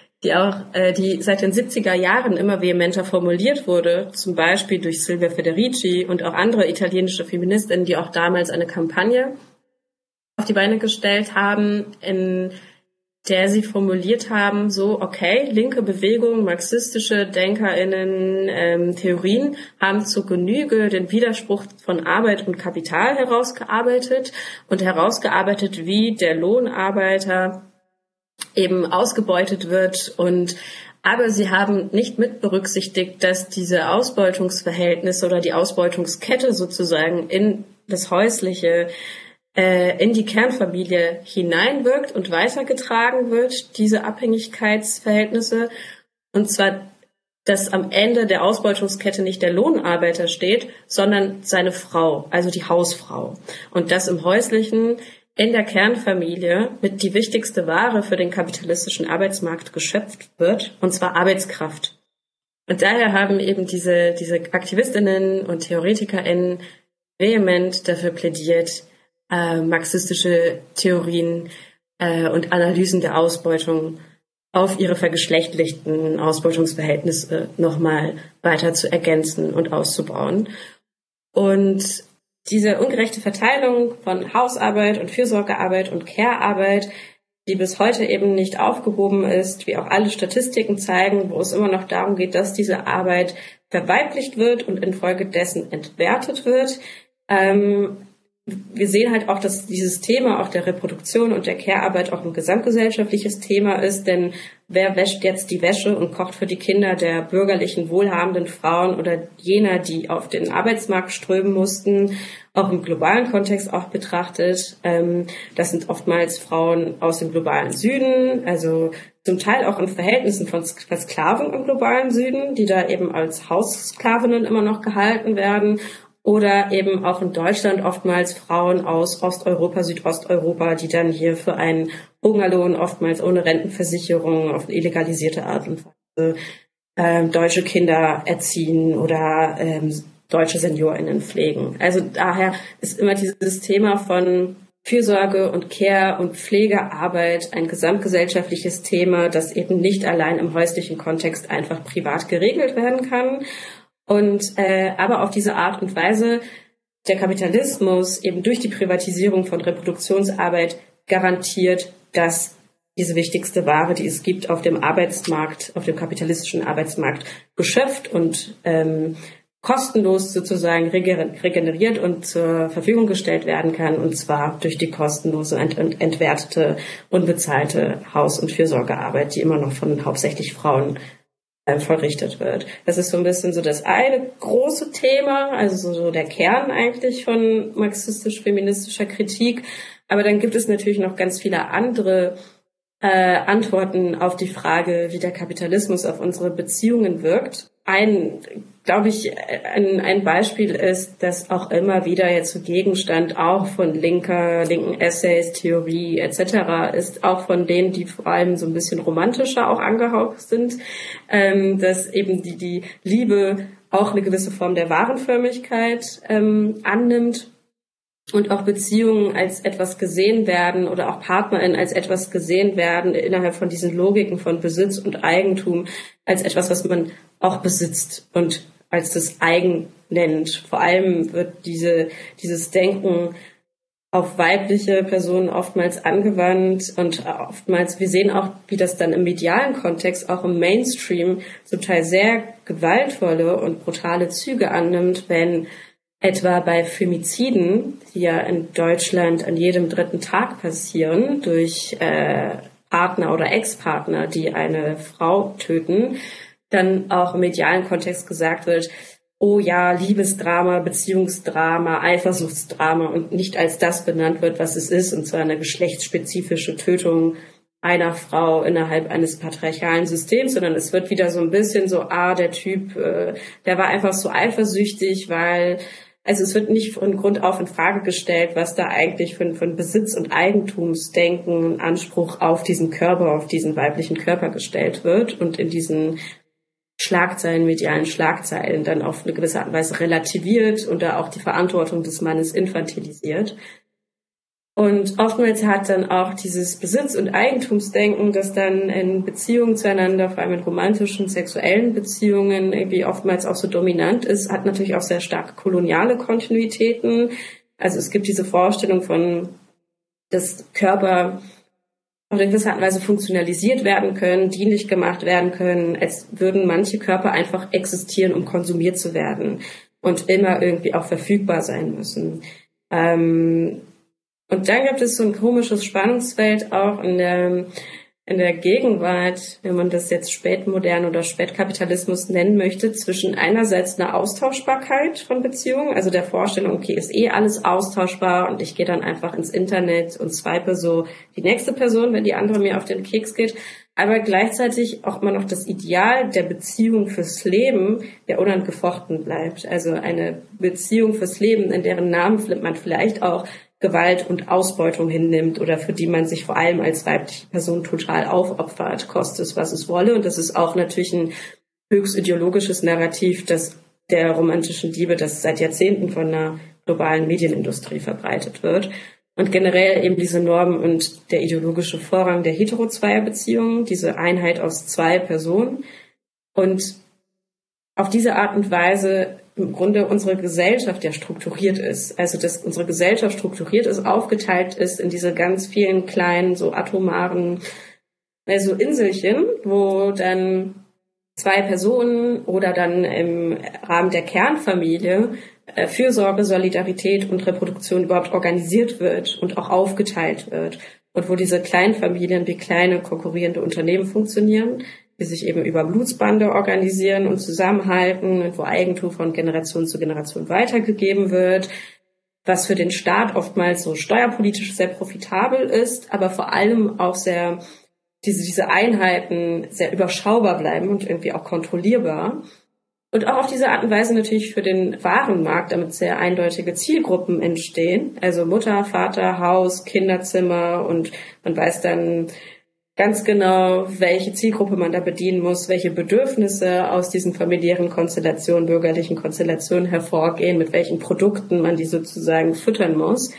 die seit den 70er Jahren immer vehementer formuliert wurde, zum Beispiel durch Silvia Federici und auch andere italienische FeministInnen, die auch damals eine Kampagne auf die Beine gestellt haben, in der sie formuliert haben, so, okay, linke Bewegung, marxistische DenkerInnen, Theorien haben zur Genüge den Widerspruch von Arbeit und Kapital herausgearbeitet, wie der Lohnarbeiter eben ausgebeutet wird aber sie haben nicht mit berücksichtigt, dass diese Ausbeutungsverhältnisse oder die Ausbeutungskette sozusagen in das Häusliche in die Kernfamilie hineinwirkt und weitergetragen wird, diese Abhängigkeitsverhältnisse. Und zwar, dass am Ende der Ausbeutungskette nicht der Lohnarbeiter steht, sondern seine Frau, also die Hausfrau. Und dass im Häuslichen in der Kernfamilie mit die wichtigste Ware für den kapitalistischen Arbeitsmarkt geschöpft wird, und zwar Arbeitskraft. Und daher haben eben diese AktivistInnen und TheoretikerInnen vehement dafür plädiert, marxistische Theorien und Analysen der Ausbeutung auf ihre vergeschlechtlichten Ausbeutungsverhältnisse nochmal weiter zu ergänzen und auszubauen. Und diese ungerechte Verteilung von Hausarbeit und Fürsorgearbeit und Care-Arbeit, die bis heute eben nicht aufgehoben ist, wie auch alle Statistiken zeigen, wo es immer noch darum geht, dass diese Arbeit verweiblicht wird und infolgedessen entwertet wird. Wir sehen halt auch, dass dieses Thema auch der Reproduktion und der Care-Arbeit auch ein gesamtgesellschaftliches Thema ist, denn wer wäscht jetzt die Wäsche und kocht für die Kinder der bürgerlichen, wohlhabenden Frauen oder jener, die auf den Arbeitsmarkt strömen mussten, auch im globalen Kontext auch betrachtet. Das sind oftmals Frauen aus dem globalen Süden, also zum Teil auch in Verhältnissen von Versklavung im globalen Süden, die da eben als Haussklavinnen immer noch gehalten werden. Oder eben auch in Deutschland oftmals Frauen aus Osteuropa, Südosteuropa, die dann hier für einen Hungerlohn, oftmals ohne Rentenversicherung, auf eine illegalisierte Art und Weise deutsche Kinder erziehen oder deutsche SeniorInnen pflegen. Also daher ist immer dieses Thema von Fürsorge und Care und Pflegearbeit ein gesamtgesellschaftliches Thema, das eben nicht allein im häuslichen Kontext einfach privat geregelt werden kann. Und aber auf diese Art und Weise der Kapitalismus eben durch die Privatisierung von Reproduktionsarbeit garantiert, dass diese wichtigste Ware, die es gibt, auf dem Arbeitsmarkt, auf dem kapitalistischen Arbeitsmarkt geschöpft und kostenlos sozusagen regeneriert und zur Verfügung gestellt werden kann, und zwar durch die kostenlose und entwertete, unbezahlte Haus- und Fürsorgearbeit, die immer noch von hauptsächlich Frauen verrichtet wird. Das ist so ein bisschen so das eine große Thema, also so der Kern eigentlich von marxistisch-feministischer Kritik. Aber dann gibt es natürlich noch ganz viele andere Antworten auf die Frage, wie der Kapitalismus auf unsere Beziehungen wirkt. Ein Beispiel ist, dass auch immer wieder jetzt so Gegenstand auch von linken Essays, Theorie etc. ist, auch von denen, die vor allem so ein bisschen romantischer auch angehaucht sind, dass eben die Liebe auch eine gewisse Form der Warenförmigkeit annimmt. Und auch Beziehungen als etwas gesehen werden oder auch PartnerInnen als etwas gesehen werden innerhalb von diesen Logiken von Besitz und Eigentum als etwas, was man auch besitzt und als das Eigen nennt. Vor allem wird dieses Denken auf weibliche Personen oftmals angewandt und oftmals, wir sehen auch, wie das dann im medialen Kontext, auch im Mainstream zum Teil sehr gewaltvolle und brutale Züge annimmt, wenn etwa bei Femiziden, die ja in Deutschland an jedem 3. Tag passieren, durch Partner oder Ex-Partner, die eine Frau töten, dann auch im medialen Kontext gesagt wird, oh ja, Liebesdrama, Beziehungsdrama, Eifersuchtsdrama und nicht als das benannt wird, was es ist, und zwar eine geschlechtsspezifische Tötung einer Frau innerhalb eines patriarchalen Systems, sondern es wird wieder so ein bisschen so, der Typ, der war einfach so eifersüchtig, also es wird nicht von Grund auf in Frage gestellt, was da eigentlich für ein Besitz- und Eigentumsdenken, Anspruch auf diesen Körper, auf diesen weiblichen Körper gestellt wird und in diesen medialen Schlagzeilen dann auf eine gewisse Art und Weise relativiert und da auch die Verantwortung des Mannes infantilisiert. Und oftmals hat dann auch dieses Besitz- und Eigentumsdenken, das dann in Beziehungen zueinander, vor allem in romantischen, sexuellen Beziehungen irgendwie oftmals auch so dominant ist, hat natürlich auch sehr starke koloniale Kontinuitäten. Also es gibt diese Vorstellung von, dass Körper auf eine gewisse Art und Weise funktionalisiert werden können, dienlich gemacht werden können, als würden manche Körper einfach existieren, um konsumiert zu werden und immer irgendwie auch verfügbar sein müssen. Und dann gibt es so ein komisches Spannungsfeld auch in der Gegenwart, wenn man das jetzt spätmodern oder Spätkapitalismus nennen möchte, zwischen einerseits einer Austauschbarkeit von Beziehungen, also der Vorstellung, okay, ist alles austauschbar und ich gehe dann einfach ins Internet und swipe so die nächste Person, wenn die andere mir auf den Keks geht, aber gleichzeitig auch immer noch das Ideal der Beziehung fürs Leben, der unangefochten bleibt. Also eine Beziehung fürs Leben, in deren Namen man vielleicht auch Gewalt und Ausbeutung hinnimmt oder für die man sich vor allem als weibliche Person total aufopfert, koste es, was es wolle. Und das ist auch natürlich ein höchst ideologisches Narrativ, das der romantischen Liebe, das seit Jahrzehnten von einer globalen Medienindustrie verbreitet wird. Und generell eben diese Normen und der ideologische Vorrang der Hetero-Zweier-Beziehungen, diese Einheit aus 2 Personen. Und auf diese Art und Weise im Grunde unsere Gesellschaft ja strukturiert ist. Also dass unsere Gesellschaft strukturiert ist, aufgeteilt ist in diese ganz vielen kleinen, so atomaren, so Inselchen, wo dann 2 Personen oder dann im Rahmen der Kernfamilie Fürsorge, Solidarität und Reproduktion überhaupt organisiert wird und auch aufgeteilt wird. Und wo diese kleinen Familien wie kleine konkurrierende Unternehmen funktionieren, die sich eben über Blutsbande organisieren und zusammenhalten und wo Eigentum von Generation zu Generation weitergegeben wird, was für den Staat oftmals so steuerpolitisch sehr profitabel ist, aber vor allem auch diese Einheiten sehr überschaubar bleiben und irgendwie auch kontrollierbar. Und auch auf diese Art und Weise natürlich für den Warenmarkt, damit sehr eindeutige Zielgruppen entstehen. Also Mutter, Vater, Haus, Kinderzimmer, und man weiß dann ganz genau, welche Zielgruppe man da bedienen muss, welche Bedürfnisse aus diesen familiären Konstellationen, bürgerlichen Konstellationen hervorgehen, mit welchen Produkten man die sozusagen füttern muss.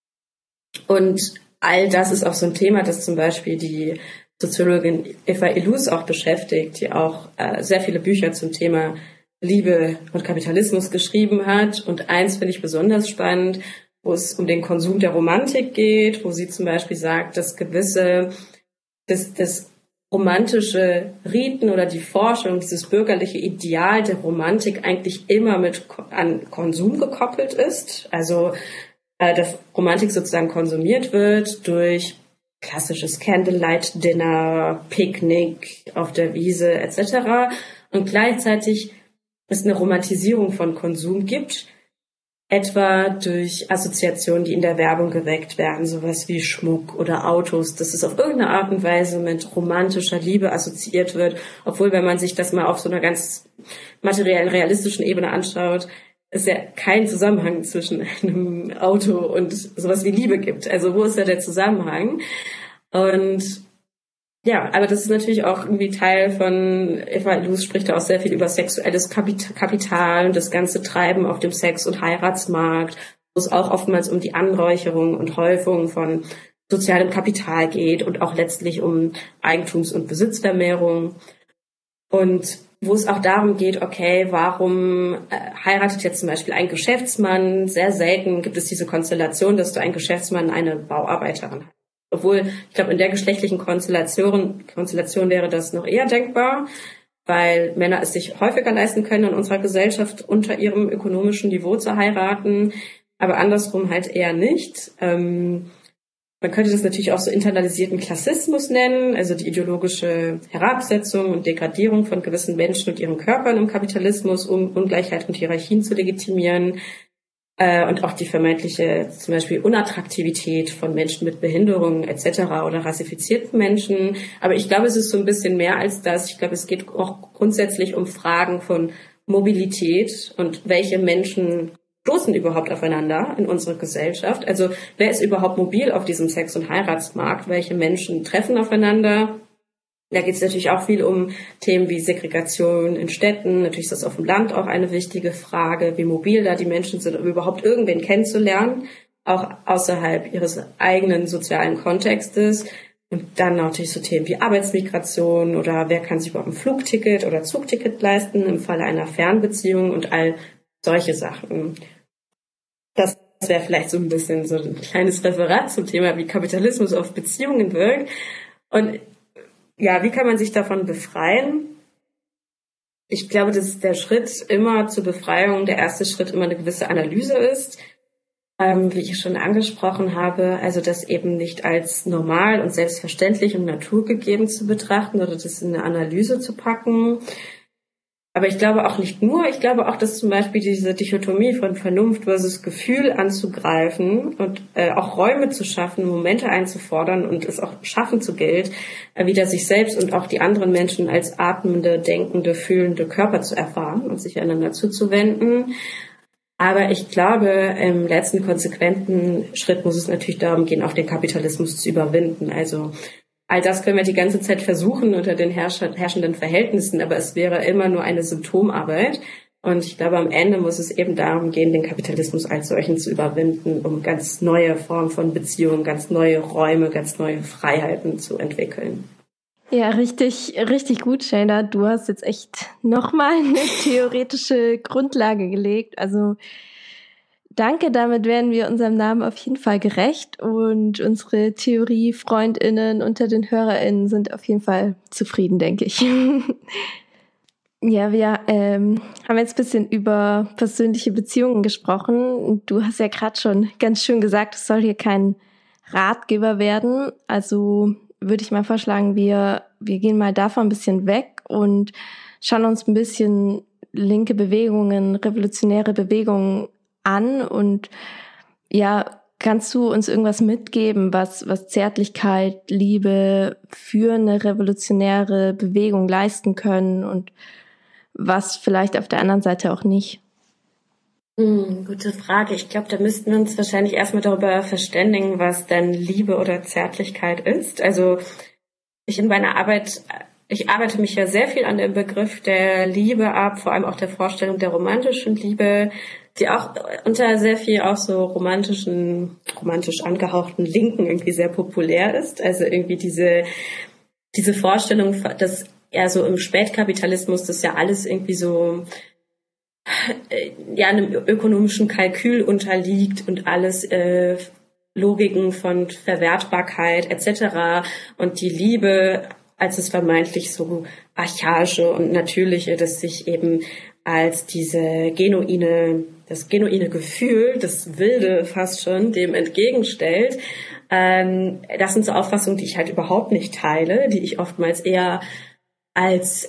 Und all das ist auch so ein Thema, das zum Beispiel die Soziologin Eva Illouz auch beschäftigt, die auch sehr viele Bücher zum Thema Liebe und Kapitalismus geschrieben hat. Und eins finde ich besonders spannend, wo es um den Konsum der Romantik geht, wo sie zum Beispiel sagt, dass das romantische Riten oder die Forschung, dieses bürgerliche Ideal der Romantik eigentlich immer an Konsum gekoppelt ist. Also dass Romantik sozusagen konsumiert wird durch klassisches Candlelight-Dinner, Picknick auf der Wiese etc. Und gleichzeitig es eine Romantisierung von Konsum gibt, etwa durch Assoziationen, die in der Werbung geweckt werden, sowas wie Schmuck oder Autos, dass es auf irgendeine Art und Weise mit romantischer Liebe assoziiert wird, obwohl, wenn man sich das mal auf so einer ganz materiellen, realistischen Ebene anschaut, es ja keinen Zusammenhang zwischen einem Auto und sowas wie Liebe gibt. Also wo ist da der Zusammenhang? Und ja, aber das ist natürlich auch irgendwie Teil von, Eva Illouz spricht da auch sehr viel über sexuelles Kapital und das ganze Treiben auf dem Sex- und Heiratsmarkt, wo es auch oftmals um die Anräucherung und Häufung von sozialem Kapital geht und auch letztlich um Eigentums- und Besitzvermehrung. Und wo es auch darum geht, okay, warum heiratet jetzt zum Beispiel ein Geschäftsmann? Sehr selten gibt es diese Konstellation, dass du einen Geschäftsmann eine Bauarbeiterin hast. Obwohl, ich glaube, in der geschlechtlichen Konstellation wäre das noch eher denkbar, weil Männer es sich häufiger leisten können, in unserer Gesellschaft unter ihrem ökonomischen Niveau zu heiraten, aber andersrum halt eher nicht. Man könnte das natürlich auch so internalisierten Klassismus nennen, also die ideologische Herabsetzung und Degradierung von gewissen Menschen und ihren Körpern im Kapitalismus, um Ungleichheit und Hierarchien zu legitimieren. Und auch die vermeintliche zum Beispiel Unattraktivität von Menschen mit Behinderungen etc. oder rassifizierten Menschen. Aber ich glaube, es ist so ein bisschen mehr als das. Ich glaube, es geht auch grundsätzlich um Fragen von Mobilität und welche Menschen stoßen überhaupt aufeinander in unserer Gesellschaft. Also wer ist überhaupt mobil auf diesem Sex- und Heiratsmarkt? Welche Menschen treffen aufeinander? Da geht es natürlich auch viel um Themen wie Segregation in Städten. Natürlich ist das auf dem Land auch eine wichtige Frage, wie mobil da die Menschen sind, um überhaupt irgendwen kennenzulernen, auch außerhalb ihres eigenen sozialen Kontextes. Und dann natürlich so Themen wie Arbeitsmigration oder wer kann sich überhaupt ein Flugticket oder Zugticket leisten im Falle einer Fernbeziehung und all solche Sachen. Das wäre vielleicht so ein bisschen so ein kleines Referat zum Thema, wie Kapitalismus auf Beziehungen wirkt. Und ja, wie kann man sich davon befreien? Ich glaube, dass der Schritt immer zur Befreiung, der erste Schritt immer eine gewisse Analyse ist. Wie ich schon angesprochen habe, also das eben nicht als normal und selbstverständlich und naturgegeben zu betrachten oder das in eine Analyse zu packen. Aber ich glaube auch nicht nur, ich glaube auch, dass zum Beispiel diese Dichotomie von Vernunft versus Gefühl anzugreifen und auch Räume zu schaffen, Momente einzufordern und es auch schaffen zu gilt, wieder sich selbst und auch die anderen Menschen als atmende, denkende, fühlende Körper zu erfahren und sich einander zuzuwenden. Aber ich glaube, im letzten konsequenten Schritt muss es natürlich darum gehen, auch den Kapitalismus zu überwinden. Also all das können wir die ganze Zeit versuchen unter den herrschenden Verhältnissen, aber es wäre immer nur eine Symptomarbeit. Und ich glaube, am Ende muss es eben darum gehen, den Kapitalismus als solchen zu überwinden, um ganz neue Formen von Beziehungen, ganz neue Räume, ganz neue Freiheiten zu entwickeln. Ja, richtig, richtig gut, Shayna. Du hast jetzt echt nochmal eine theoretische Grundlage gelegt. Also danke, damit werden wir unserem Namen auf jeden Fall gerecht und unsere Theorie-FreundInnen unter den HörerInnen sind auf jeden Fall zufrieden, denke ich. Ja, wir haben jetzt ein bisschen über persönliche Beziehungen gesprochen. Du hast ja gerade schon ganz schön gesagt, es soll hier kein Ratgeber werden. Also würde ich mal vorschlagen, wir gehen mal davon ein bisschen weg und schauen uns ein bisschen linke Bewegungen, revolutionäre Bewegungen an und ja, kannst du uns irgendwas mitgeben, was Zärtlichkeit, Liebe für eine revolutionäre Bewegung leisten können und was vielleicht auf der anderen Seite auch nicht? Gute Frage. Ich glaube, da müssten wir uns wahrscheinlich erstmal darüber verständigen, was denn Liebe oder Zärtlichkeit ist. Also ich arbeite mich ja sehr viel an dem Begriff der Liebe ab, vor allem auch der Vorstellung der romantischen Liebe, die auch unter sehr viel auch so romantisch angehauchten Linken irgendwie sehr populär ist. Also irgendwie diese Vorstellung, dass ja so im Spätkapitalismus das ja alles irgendwie so ja einem ökonomischen Kalkül unterliegt und alles Logiken von Verwertbarkeit etc. und die Liebe als das vermeintlich so archaische und natürliche, das sich eben als das genuine Gefühl, das Wilde fast schon, dem entgegenstellt, Das sind so Auffassungen, die ich halt überhaupt nicht teile, die ich oftmals eher als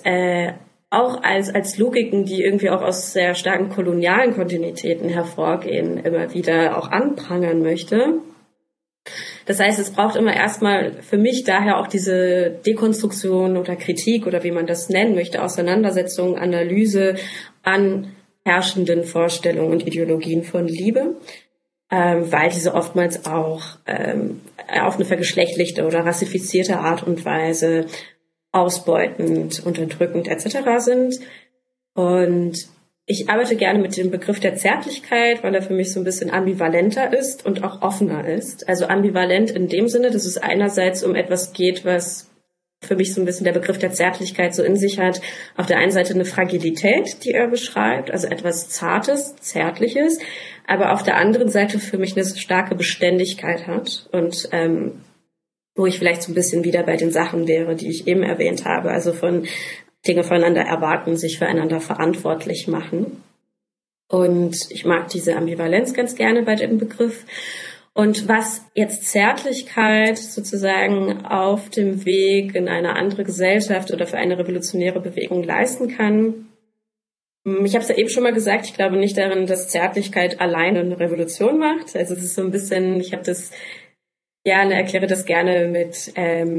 Logiken, die irgendwie auch aus sehr starken kolonialen Kontinuitäten hervorgehen, immer wieder auch anprangern möchte. Das heißt, es braucht immer erstmal für mich daher auch diese Dekonstruktion oder Kritik oder wie man das nennen möchte, Auseinandersetzung, Analyse an herrschenden Vorstellungen und Ideologien von Liebe, weil diese oftmals auch auf eine vergeschlechtlichte oder rassifizierte Art und Weise ausbeutend, unterdrückend etc. sind. Und ich arbeite gerne mit dem Begriff der Zärtlichkeit, weil er für mich so ein bisschen ambivalenter ist und auch offener ist. Also ambivalent in dem Sinne, dass es einerseits um etwas geht, was für mich so ein bisschen der Begriff der Zärtlichkeit so in sich hat. Auf der einen Seite eine Fragilität, die er beschreibt, also etwas Zartes, Zärtliches, aber auf der anderen Seite für mich eine starke Beständigkeit hat und wo ich vielleicht so ein bisschen wieder bei den Sachen wäre, die ich eben erwähnt habe, also von Dinge voneinander erwarten, sich füreinander verantwortlich machen. Und ich mag diese Ambivalenz ganz gerne bei dem Begriff. Und was jetzt Zärtlichkeit sozusagen auf dem Weg in eine andere Gesellschaft oder für eine revolutionäre Bewegung leisten kann. Ich habe es ja eben schon mal gesagt, ich glaube nicht daran, dass Zärtlichkeit alleine eine Revolution macht. Also es ist so ein bisschen, erkläre das gerne mit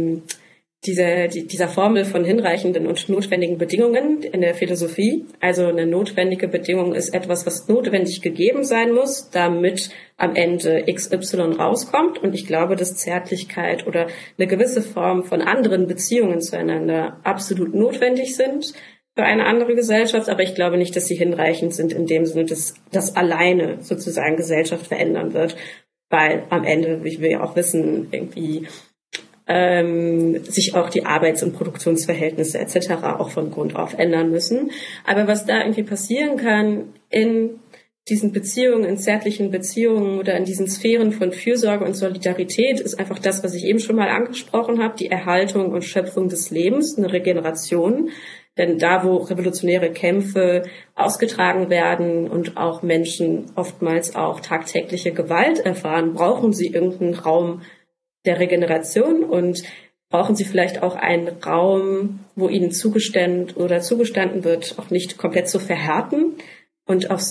dieser Formel von hinreichenden und notwendigen Bedingungen in der Philosophie. Also eine notwendige Bedingung ist etwas, was notwendig gegeben sein muss, damit am Ende XY rauskommt. Und ich glaube, dass Zärtlichkeit oder eine gewisse Form von anderen Beziehungen zueinander absolut notwendig sind für eine andere Gesellschaft. Aber ich glaube nicht, dass sie hinreichend sind in dem Sinne, dass das alleine sozusagen Gesellschaft verändern wird. Weil am Ende, wie wir ja auch wissen, irgendwie sich auch die Arbeits- und Produktionsverhältnisse etc. auch von Grund auf ändern müssen. Aber was da irgendwie passieren kann in diesen Beziehungen, in zärtlichen Beziehungen oder in diesen Sphären von Fürsorge und Solidarität, ist einfach das, was ich eben schon mal angesprochen habe, die Erhaltung und Schöpfung des Lebens, eine Regeneration. Denn da, wo revolutionäre Kämpfe ausgetragen werden und auch Menschen oftmals auch tagtägliche Gewalt erfahren, brauchen sie irgendeinen Raum der Regeneration und brauchen sie vielleicht auch einen Raum, wo ihnen zugestanden wird, auch nicht komplett zu verhärten und auf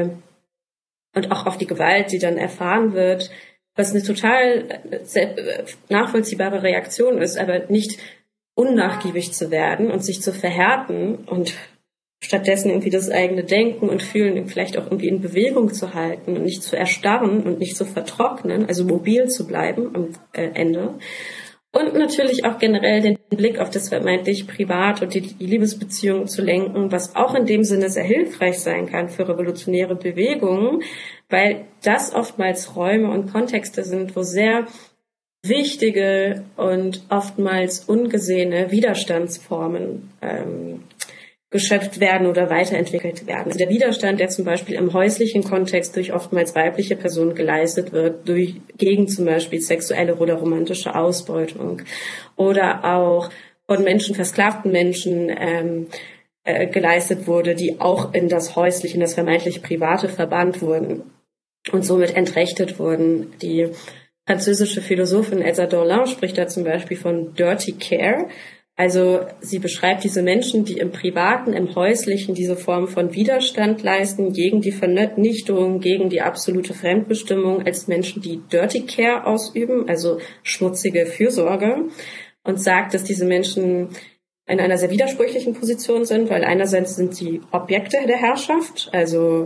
und auch auf die Gewalt, die dann erfahren wird, was eine total nachvollziehbare Reaktion ist, aber nicht unnachgiebig zu werden und sich zu verhärten und stattdessen irgendwie das eigene Denken und Fühlen vielleicht auch irgendwie in Bewegung zu halten und nicht zu erstarren und nicht zu vertrocknen, also mobil zu bleiben am Ende. Und natürlich auch generell den Blick auf das vermeintlich Privat und die Liebesbeziehungen zu lenken, was auch in dem Sinne sehr hilfreich sein kann für revolutionäre Bewegungen, weil das oftmals Räume und Kontexte sind, wo sehr wichtige und oftmals ungesehene Widerstandsformen geschöpft werden oder weiterentwickelt werden. Also der Widerstand, der zum Beispiel im häuslichen Kontext durch oftmals weibliche Personen geleistet wird, gegen zum Beispiel sexuelle oder romantische Ausbeutung oder auch von versklavten Menschen geleistet wurde, die auch in das häusliche, in das vermeintlich Private verbannt wurden und somit entrechtet wurden. Die französische Philosophin Elsa Dorlin spricht da zum Beispiel von Dirty Care. Also sie beschreibt diese Menschen, die im Privaten, im Häuslichen diese Form von Widerstand leisten gegen die Vernichtung, gegen die absolute Fremdbestimmung, als Menschen, die Dirty Care ausüben, also schmutzige Fürsorge, und sagt, dass diese Menschen in einer sehr widersprüchlichen Position sind, weil einerseits sind sie Objekte der Herrschaft, also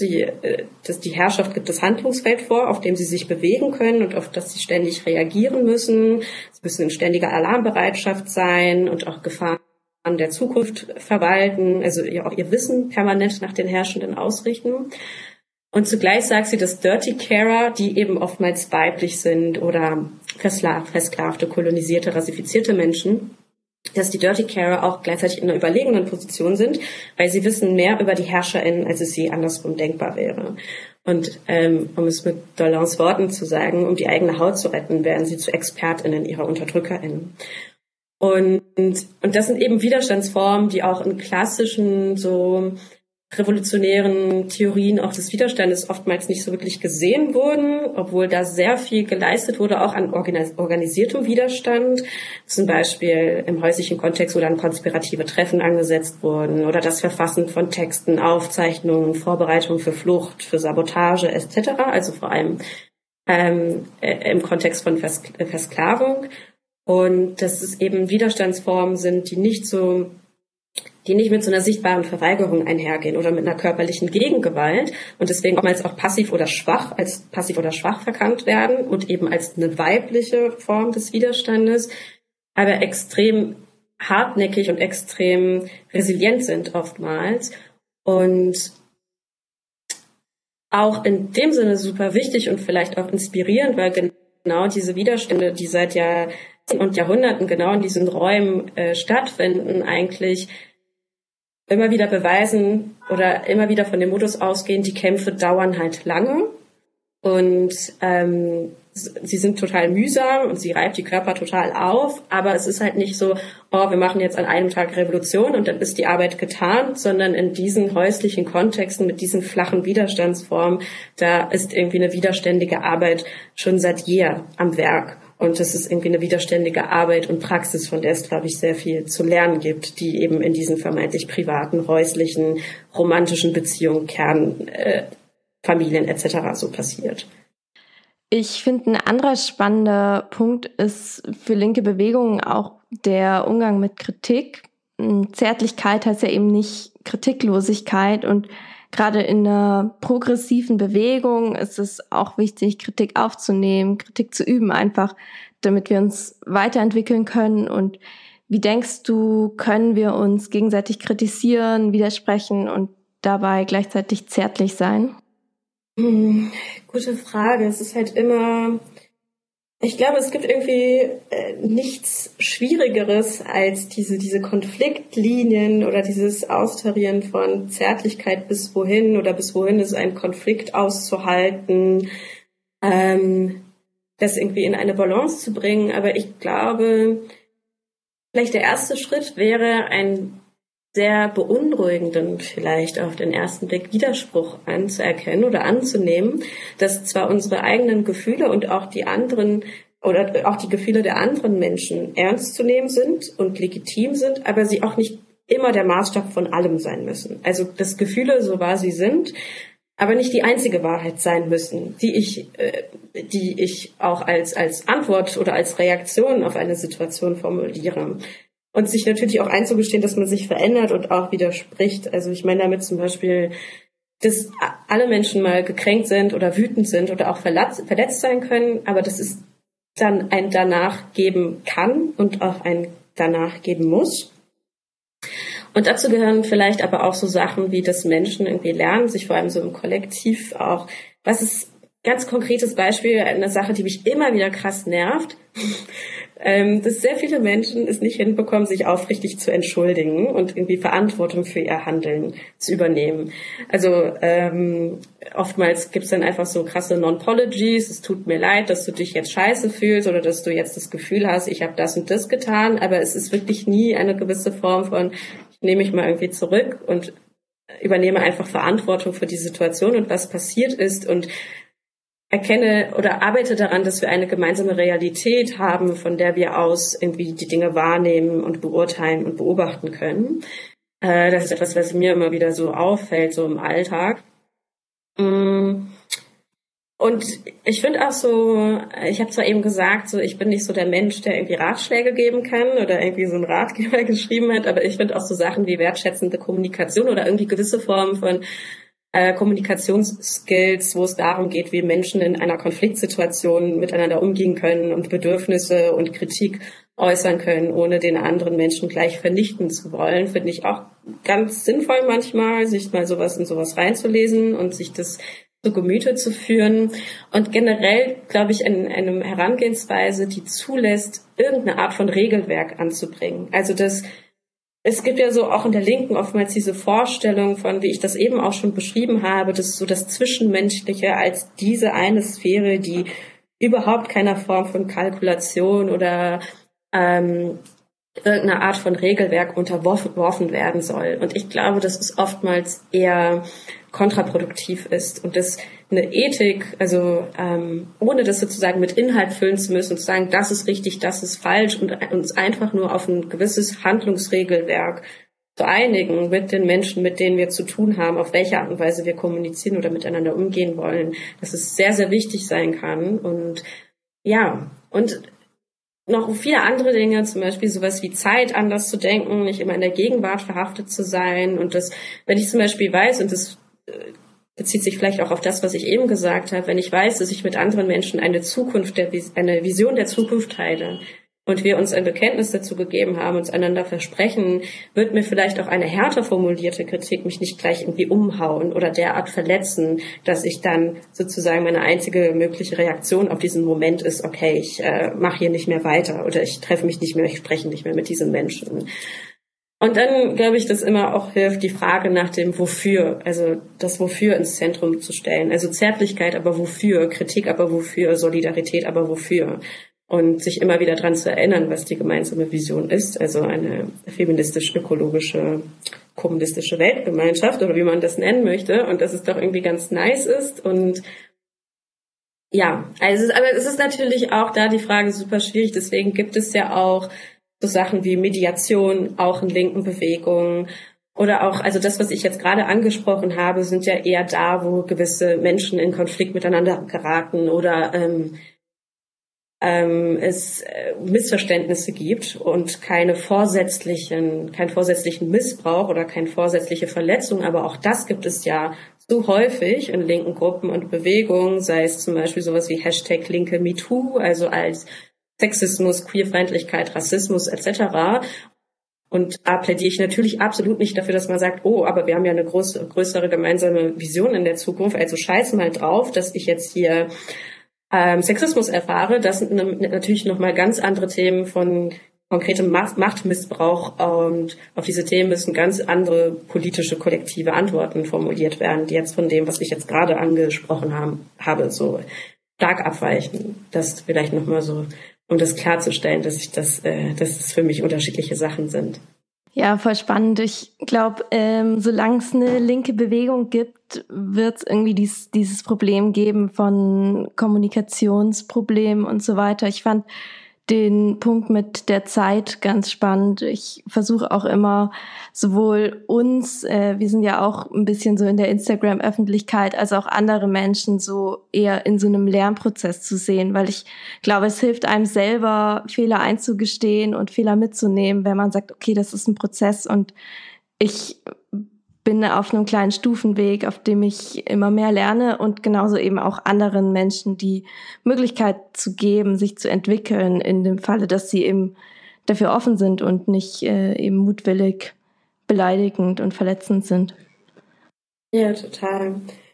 die Herrschaft gibt das Handlungsfeld vor, auf dem sie sich bewegen können und auf das sie ständig reagieren müssen. Sie müssen in ständiger Alarmbereitschaft sein und auch Gefahren der Zukunft verwalten, also auch ihr Wissen permanent nach den Herrschenden ausrichten. Und zugleich sagt sie, dass Dirty Carer, die eben oftmals weiblich sind oder versklavte, kolonisierte, rassifizierte Menschen, dass die Dirty Carer auch gleichzeitig in einer überlegenen Position sind, weil sie wissen mehr über die HerrscherInnen, als es sie andersrum denkbar wäre. Und um es mit Dorlins Worten zu sagen, um die eigene Haut zu retten, werden sie zu ExpertInnen ihrer UnterdrückerInnen. Und das sind eben Widerstandsformen, die auch in klassischen so revolutionären Theorien auch des Widerstandes oftmals nicht so wirklich gesehen wurden, obwohl da sehr viel geleistet wurde, auch an organisiertem Widerstand, zum Beispiel im häuslichen Kontext, wo dann konspirative Treffen angesetzt wurden oder das Verfassen von Texten, Aufzeichnungen, Vorbereitungen für Flucht, für Sabotage etc., also vor allem im Kontext von Versklavung. Und dass es eben Widerstandsformen sind, die nicht mit so einer sichtbaren Verweigerung einhergehen oder mit einer körperlichen Gegengewalt und deswegen oftmals auch als passiv oder schwach verkannt werden und eben als eine weibliche Form des Widerstandes, aber extrem hartnäckig und extrem resilient sind oftmals und auch in dem Sinne super wichtig und vielleicht auch inspirierend, weil genau diese Widerstände, die seit Jahrzehnten und Jahrhunderten genau in diesen Räumen stattfinden, eigentlich immer wieder beweisen oder immer wieder von dem Modus ausgehen, die Kämpfe dauern halt lange und sie sind total mühsam und sie reibt die Körper total auf, aber es ist halt nicht so, wir machen jetzt an einem Tag Revolution und dann ist die Arbeit getan, sondern in diesen häuslichen Kontexten mit diesen flachen Widerstandsformen, da ist irgendwie eine widerständige Arbeit schon seit jeher am Werk. Und das ist irgendwie eine widerständige Arbeit und Praxis, von der es, glaube ich, sehr viel zu lernen gibt, die eben in diesen vermeintlich privaten, häuslichen, romantischen Beziehungen, Familien etc. so passiert. Ich finde, ein anderer spannender Punkt ist für linke Bewegungen auch der Umgang mit Kritik. Zärtlichkeit heißt ja eben nicht Kritiklosigkeit und gerade in einer progressiven Bewegung ist es auch wichtig, Kritik aufzunehmen, Kritik zu üben, einfach damit wir uns weiterentwickeln können. Und wie denkst du, können wir uns gegenseitig kritisieren, widersprechen und dabei gleichzeitig zärtlich sein? Gute Frage. Es ist halt immer... Ich glaube, es gibt irgendwie nichts Schwierigeres als diese Konfliktlinien oder dieses Austarieren von Zärtlichkeit bis wohin oder bis wohin ist ein Konflikt auszuhalten, das irgendwie in eine Balance zu bringen. Aber ich glaube, vielleicht der erste Schritt wäre einen sehr beunruhigenden, vielleicht auf den ersten Blick Widerspruch anzuerkennen oder anzunehmen, dass zwar unsere eigenen Gefühle und auch die anderen oder auch die Gefühle der anderen Menschen ernst zu nehmen sind und legitim sind, aber sie auch nicht immer der Maßstab von allem sein müssen. Also dass Gefühle, so wahr sie sind, aber nicht die einzige Wahrheit sein müssen, die ich auch als Antwort oder als Reaktion auf eine Situation formuliere. Und sich natürlich auch einzugestehen, dass man sich verändert und auch widerspricht. Also ich meine damit zum Beispiel, dass alle Menschen mal gekränkt sind oder wütend sind oder auch verletzt sein können, aber dass es dann ein Danach geben kann und auch ein Danach geben muss. Und dazu gehören vielleicht aber auch so Sachen wie, dass Menschen irgendwie lernen, sich vor allem so im Kollektiv auch, was ist ganz konkretes Beispiel, eine Sache, die mich immer wieder krass nervt, dass sehr viele Menschen es nicht hinbekommen, sich aufrichtig zu entschuldigen und irgendwie Verantwortung für ihr Handeln zu übernehmen. Also oftmals gibt's dann einfach so krasse Non-Apologies, es tut mir leid, dass du dich jetzt scheiße fühlst oder dass du jetzt das Gefühl hast, ich habe das und das getan, aber es ist wirklich nie eine gewisse Form von, ich nehme mich mal irgendwie zurück und übernehme einfach Verantwortung für die Situation und was passiert ist und erkenne oder arbeite daran, dass wir eine gemeinsame Realität haben, von der wir aus irgendwie die Dinge wahrnehmen und beurteilen und beobachten können. Das ist etwas, was mir immer wieder so auffällt, so im Alltag. Und ich finde auch so, ich habe zwar eben gesagt, so ich bin nicht so der Mensch, der irgendwie Ratschläge geben kann oder irgendwie so einen Ratgeber geschrieben hat, aber ich finde auch so Sachen wie wertschätzende Kommunikation oder irgendwie gewisse Formen von Kommunikationsskills, wo es darum geht, wie Menschen in einer Konfliktsituation miteinander umgehen können und Bedürfnisse und Kritik äußern können, ohne den anderen Menschen gleich vernichten zu wollen, finde ich auch ganz sinnvoll manchmal, sich mal sowas in sowas reinzulesen und sich das zu Gemüte zu führen. Und generell, glaube ich, in einer Herangehensweise, die zulässt, irgendeine Art von Regelwerk anzubringen. Also es gibt ja so auch in der Linken oftmals diese Vorstellung von, wie ich das eben auch schon beschrieben habe, dass so das Zwischenmenschliche als diese eine Sphäre, die überhaupt keiner Form von Kalkulation oder irgendeiner Art von Regelwerk unterworfen werden soll. Und ich glaube, dass es oftmals eher kontraproduktiv ist und dass eine Ethik, also ohne das sozusagen mit Inhalt füllen zu müssen und zu sagen, das ist richtig, das ist falsch und uns einfach nur auf ein gewisses Handlungsregelwerk zu einigen mit den Menschen, mit denen wir zu tun haben, auf welche Art und Weise wir kommunizieren oder miteinander umgehen wollen, dass es sehr, sehr wichtig sein kann. Und ja, und noch viele andere Dinge, zum Beispiel sowas wie Zeit anders zu denken, nicht immer in der Gegenwart verhaftet zu sein. Und das, wenn ich zum Beispiel weiß, und das bezieht sich vielleicht auch auf das, was ich eben gesagt habe, wenn ich weiß, dass ich mit anderen Menschen eine Vision der Zukunft teile und wir uns ein Bekenntnis dazu gegeben haben, uns einander versprechen, wird mir vielleicht auch eine härter formulierte Kritik mich nicht gleich irgendwie umhauen oder derart verletzen, dass ich dann sozusagen meine einzige mögliche Reaktion auf diesen Moment ist, okay, ich mache hier nicht mehr weiter oder ich treffe mich nicht mehr, ich spreche nicht mehr mit diesen Menschen. Und dann glaube ich, dass immer auch hilft, die Frage nach dem Wofür, also das Wofür ins Zentrum zu stellen. Also Zärtlichkeit, aber wofür? Kritik, aber wofür? Solidarität, aber wofür? Und sich immer wieder dran zu erinnern, was die gemeinsame Vision ist, also eine feministisch-ökologische, kommunistische Weltgemeinschaft oder wie man das nennen möchte und dass es doch irgendwie ganz nice ist und ja, also aber es ist natürlich auch da die Frage super schwierig, deswegen gibt es ja auch so Sachen wie Mediation, auch in linken Bewegungen oder auch, also das, was ich jetzt gerade angesprochen habe, sind ja eher da, wo gewisse Menschen in Konflikt miteinander geraten oder es Missverständnisse gibt und keinen vorsätzlichen Missbrauch oder keine vorsätzliche Verletzung, aber auch das gibt es ja so häufig in linken Gruppen und Bewegungen, sei es zum Beispiel sowas wie Hashtag linke MeToo, also als Sexismus, Queerfeindlichkeit, Rassismus etc. Und da plädiere ich natürlich absolut nicht dafür, dass man sagt, oh, aber wir haben ja eine größere gemeinsame Vision in der Zukunft, also scheiß mal drauf, dass ich jetzt hier Sexismus erfahre. Das sind natürlich nochmal ganz andere Themen von konkretem Machtmissbrauch und auf diese Themen müssen ganz andere politische kollektive Antworten formuliert werden, die jetzt von dem, was ich jetzt gerade angesprochen habe, so stark abweichen. Das vielleicht nochmal so, um das klarzustellen, dass es für mich unterschiedliche Sachen sind. Ja, voll spannend. Ich glaube, solange es eine linke Bewegung gibt, wird es irgendwie dieses Problem geben von Kommunikationsproblemen und so weiter. Ich fand den Punkt mit der Zeit ganz spannend. Ich versuche auch immer sowohl uns, wir sind ja auch ein bisschen so in der Instagram-Öffentlichkeit, als auch andere Menschen so eher in so einem Lernprozess zu sehen, weil ich glaube, es hilft einem selber, Fehler einzugestehen und Fehler mitzunehmen, wenn man sagt, okay, das ist ein Prozess und ich bin auf einem kleinen Stufenweg, auf dem ich immer mehr lerne und genauso eben auch anderen Menschen die Möglichkeit zu geben, sich zu entwickeln, in dem Falle, dass sie eben dafür offen sind und nicht eben mutwillig beleidigend und verletzend sind. Ja, total.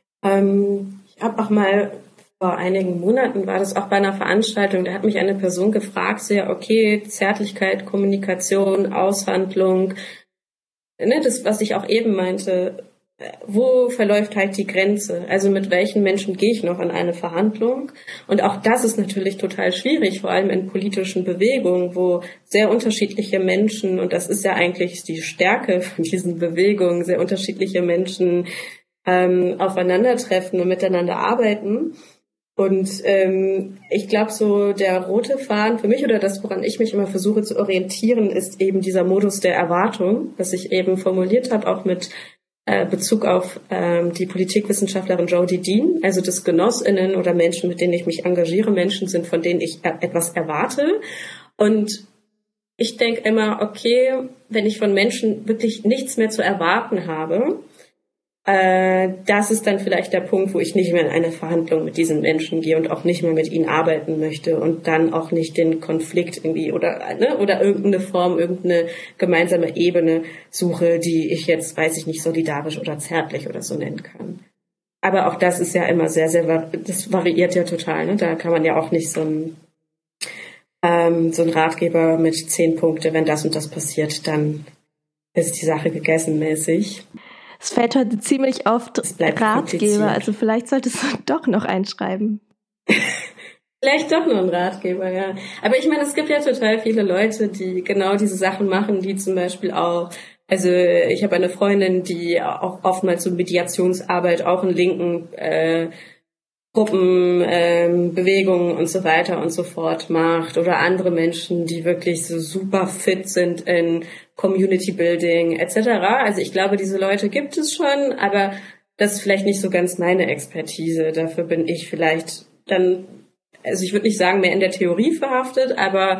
Ich habe auch mal vor einigen Monaten war das auch bei einer Veranstaltung, da hat mich eine Person gefragt, so ja, okay, Zärtlichkeit, Kommunikation, Aushandlung, ne, das, was ich auch eben meinte, wo verläuft halt die Grenze? Also mit welchen Menschen gehe ich noch in eine Verhandlung? Und auch das ist natürlich total schwierig, vor allem in politischen Bewegungen, wo sehr unterschiedliche Menschen, und das ist ja eigentlich die Stärke von diesen Bewegungen, sehr unterschiedliche Menschen aufeinandertreffen und miteinander arbeiten. Und ich glaube, so der rote Faden für mich oder das, woran ich mich immer versuche zu orientieren, ist eben dieser Modus der Erwartung, was ich eben formuliert habe, auch mit Bezug auf die Politikwissenschaftlerin Jodie Dean, also das GenossInnen oder Menschen, mit denen ich mich engagiere, Menschen sind, von denen ich etwas erwarte. Und ich denke immer, okay, wenn ich von Menschen wirklich nichts mehr zu erwarten habe, das ist dann vielleicht der Punkt, wo ich nicht mehr in eine Verhandlung mit diesen Menschen gehe und auch nicht mehr mit ihnen arbeiten möchte und dann auch nicht den Konflikt irgendwie oder irgendeine Form, irgendeine gemeinsame Ebene suche, die ich jetzt, weiß ich nicht, solidarisch oder zärtlich oder so nennen kann. Aber auch das ist ja immer sehr, sehr, das variiert ja total, ne? Da kann man ja auch nicht so ein Ratgeber mit 10 Punkte, wenn das und das passiert, dann ist die Sache gegessen mäßig. Es fällt heute ziemlich oft Ratgeber, also vielleicht solltest du doch noch einschreiben. Vielleicht doch nur ein Ratgeber, ja. Aber ich meine, es gibt ja total viele Leute, die genau diese Sachen machen, die zum Beispiel auch, also ich habe eine Freundin, die auch oftmals so Mediationsarbeit auch in linken Gruppen, Bewegungen und so weiter und so fort macht, oder andere Menschen, die wirklich so super fit sind in Community Building etc. Also ich glaube, diese Leute gibt es schon, aber das ist vielleicht nicht so ganz meine Expertise. Dafür bin ich vielleicht dann, also ich würde nicht sagen, mehr in der Theorie verhaftet, aber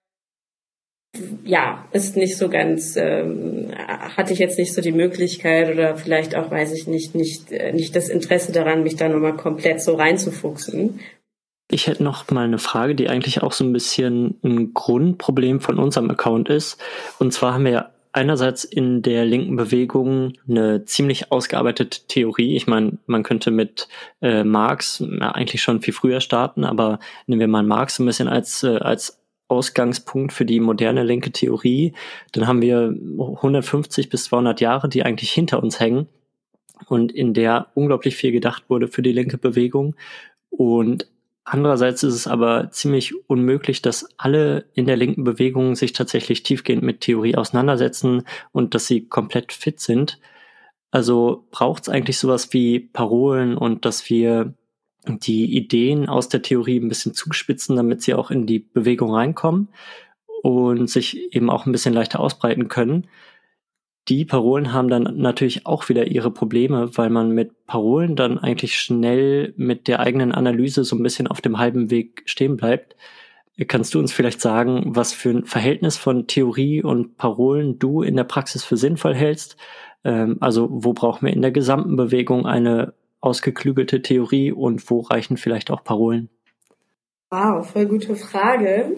ja, ist nicht so ganz, hatte ich jetzt nicht so die Möglichkeit oder vielleicht auch, weiß ich nicht das Interesse daran, mich da nochmal komplett so reinzufuchsen. Ich hätte noch mal eine Frage, die eigentlich auch so ein bisschen ein Grundproblem von unserem Account ist. Und zwar haben wir ja einerseits in der linken Bewegung eine ziemlich ausgearbeitete Theorie. Ich meine, man könnte mit Marx eigentlich schon viel früher starten, aber nehmen wir mal Marx ein bisschen als Ausgangspunkt für die moderne linke Theorie. Dann haben wir 150 bis 200 Jahre, die eigentlich hinter uns hängen und in der unglaublich viel gedacht wurde für die linke Bewegung. Und andererseits ist es aber ziemlich unmöglich, dass alle in der linken Bewegung sich tatsächlich tiefgehend mit Theorie auseinandersetzen und dass sie komplett fit sind. Also braucht es eigentlich sowas wie Parolen und dass wir die Ideen aus der Theorie ein bisschen zuspitzen, damit sie auch in die Bewegung reinkommen und sich eben auch ein bisschen leichter ausbreiten können. Die Parolen haben dann natürlich auch wieder ihre Probleme, weil man mit Parolen dann eigentlich schnell mit der eigenen Analyse so ein bisschen auf dem halben Weg stehen bleibt. Kannst du uns vielleicht sagen, was für ein Verhältnis von Theorie und Parolen du in der Praxis für sinnvoll hältst? Also wo brauchen wir in der gesamten Bewegung eine ausgeklügelte Theorie und wo reichen vielleicht auch Parolen? Wow, voll gute Frage.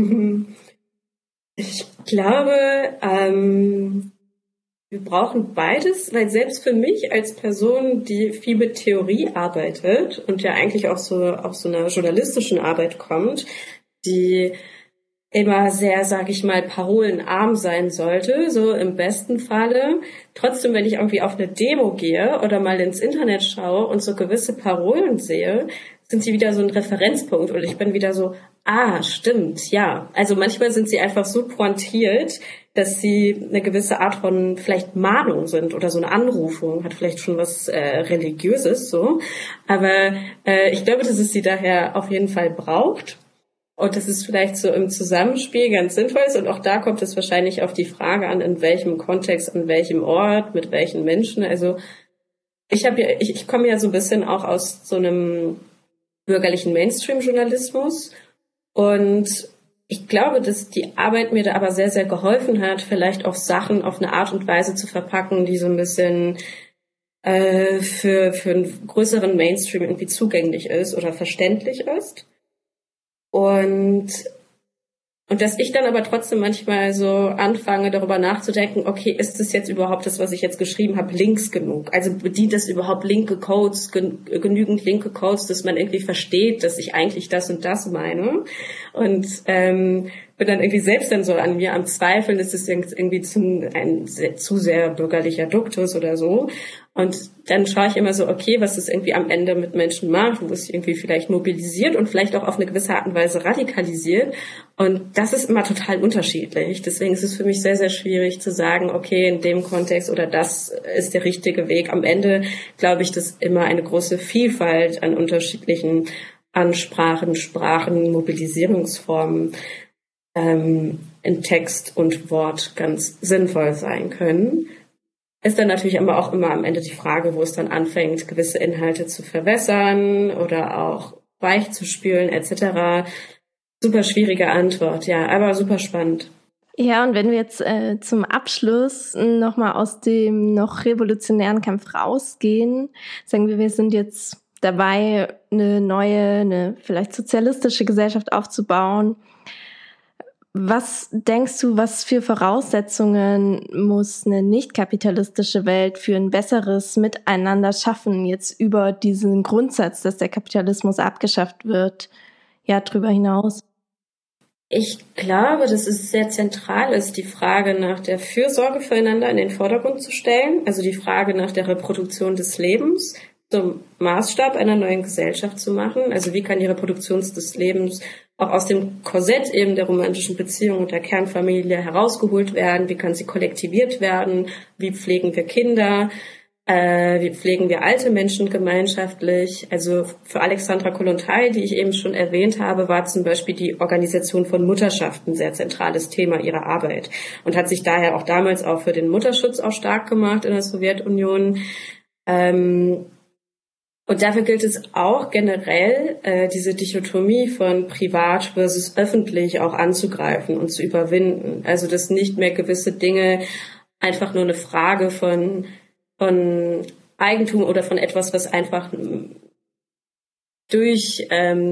Ich glaube, wir brauchen beides, weil selbst für mich als Person, die viel mit Theorie arbeitet und ja eigentlich auch so aus so einer journalistischen Arbeit kommt, die immer sehr, sag ich mal, parolenarm sein sollte, so im besten Falle. Trotzdem, wenn ich irgendwie auf eine Demo gehe oder mal ins Internet schaue und so gewisse Parolen sehe, sind sie wieder so ein Referenzpunkt und ich bin wieder so, stimmt, ja. Also manchmal sind sie einfach so pointiert, dass sie eine gewisse Art von vielleicht Mahnung sind oder so eine Anrufung, hat vielleicht schon was Religiöses so. Aber ich glaube, dass es sie daher auf jeden Fall braucht. Und das ist vielleicht so im Zusammenspiel ganz sinnvoll ist. Und auch da kommt es wahrscheinlich auf die Frage an, in welchem Kontext, an welchem Ort, mit welchen Menschen. Also ich komme ja so ein bisschen auch aus so einem bürgerlichen Mainstream-Journalismus. Und ich glaube, dass die Arbeit mir da aber sehr, sehr geholfen hat, vielleicht auch Sachen auf eine Art und Weise zu verpacken, die so ein bisschen für einen größeren Mainstream irgendwie zugänglich ist oder verständlich ist. Und dass ich dann aber trotzdem manchmal so anfange, darüber nachzudenken, okay, ist das jetzt überhaupt das, was ich jetzt geschrieben habe, links genug? Also bedient das überhaupt linke Codes, genügend linke Codes, dass man irgendwie versteht, dass ich eigentlich das und das meine? Und bin dann irgendwie selbst dann so an mir am Zweifeln, ist es irgendwie zu sehr bürgerlicher Duktus oder so. Und dann schaue ich immer so, okay, was das irgendwie am Ende mit Menschen macht, wo es irgendwie vielleicht mobilisiert und vielleicht auch auf eine gewisse Art und Weise radikalisiert. Und das ist immer total unterschiedlich. Deswegen ist es für mich sehr, sehr schwierig zu sagen, okay, in dem Kontext oder das ist der richtige Weg. Am Ende glaube ich, dass immer eine große Vielfalt an unterschiedlichen Ansprachen, Sprachen, Mobilisierungsformen in Text und Wort ganz sinnvoll sein können. Ist dann natürlich aber auch immer am Ende die Frage, wo es dann anfängt, gewisse Inhalte zu verwässern oder auch weich zu spülen etc. Super schwierige Antwort, ja, aber super spannend. Ja, und wenn wir jetzt zum Abschluss nochmal aus dem noch revolutionären Kampf rausgehen, sagen wir sind jetzt dabei, eine neue, eine vielleicht sozialistische Gesellschaft aufzubauen. Was denkst du, was für Voraussetzungen muss eine nicht kapitalistische Welt für ein besseres Miteinander schaffen, jetzt über diesen Grundsatz, dass der Kapitalismus abgeschafft wird, ja, drüber hinaus? Ich glaube, dass es sehr zentral ist, die Frage nach der Fürsorge füreinander in den Vordergrund zu stellen, also die Frage nach der Reproduktion des Lebens, zum Maßstab einer neuen Gesellschaft zu machen. Also wie kann die Reproduktion des Lebens auch aus dem Korsett eben der romantischen Beziehung und der Kernfamilie herausgeholt werden? Wie kann sie kollektiviert werden? Wie pflegen wir Kinder? Wie pflegen wir alte Menschen gemeinschaftlich? Also für Alexandra Kollontai, die ich eben schon erwähnt habe, war zum Beispiel die Organisation von Mutterschaften ein sehr zentrales Thema ihrer Arbeit und hat sich daher auch damals auch für den Mutterschutz auch stark gemacht in der Sowjetunion. Und dafür gilt es auch generell, diese Dichotomie von privat versus öffentlich auch anzugreifen und zu überwinden. Also dass nicht mehr gewisse Dinge einfach nur eine Frage von Eigentum oder von etwas, was einfach durch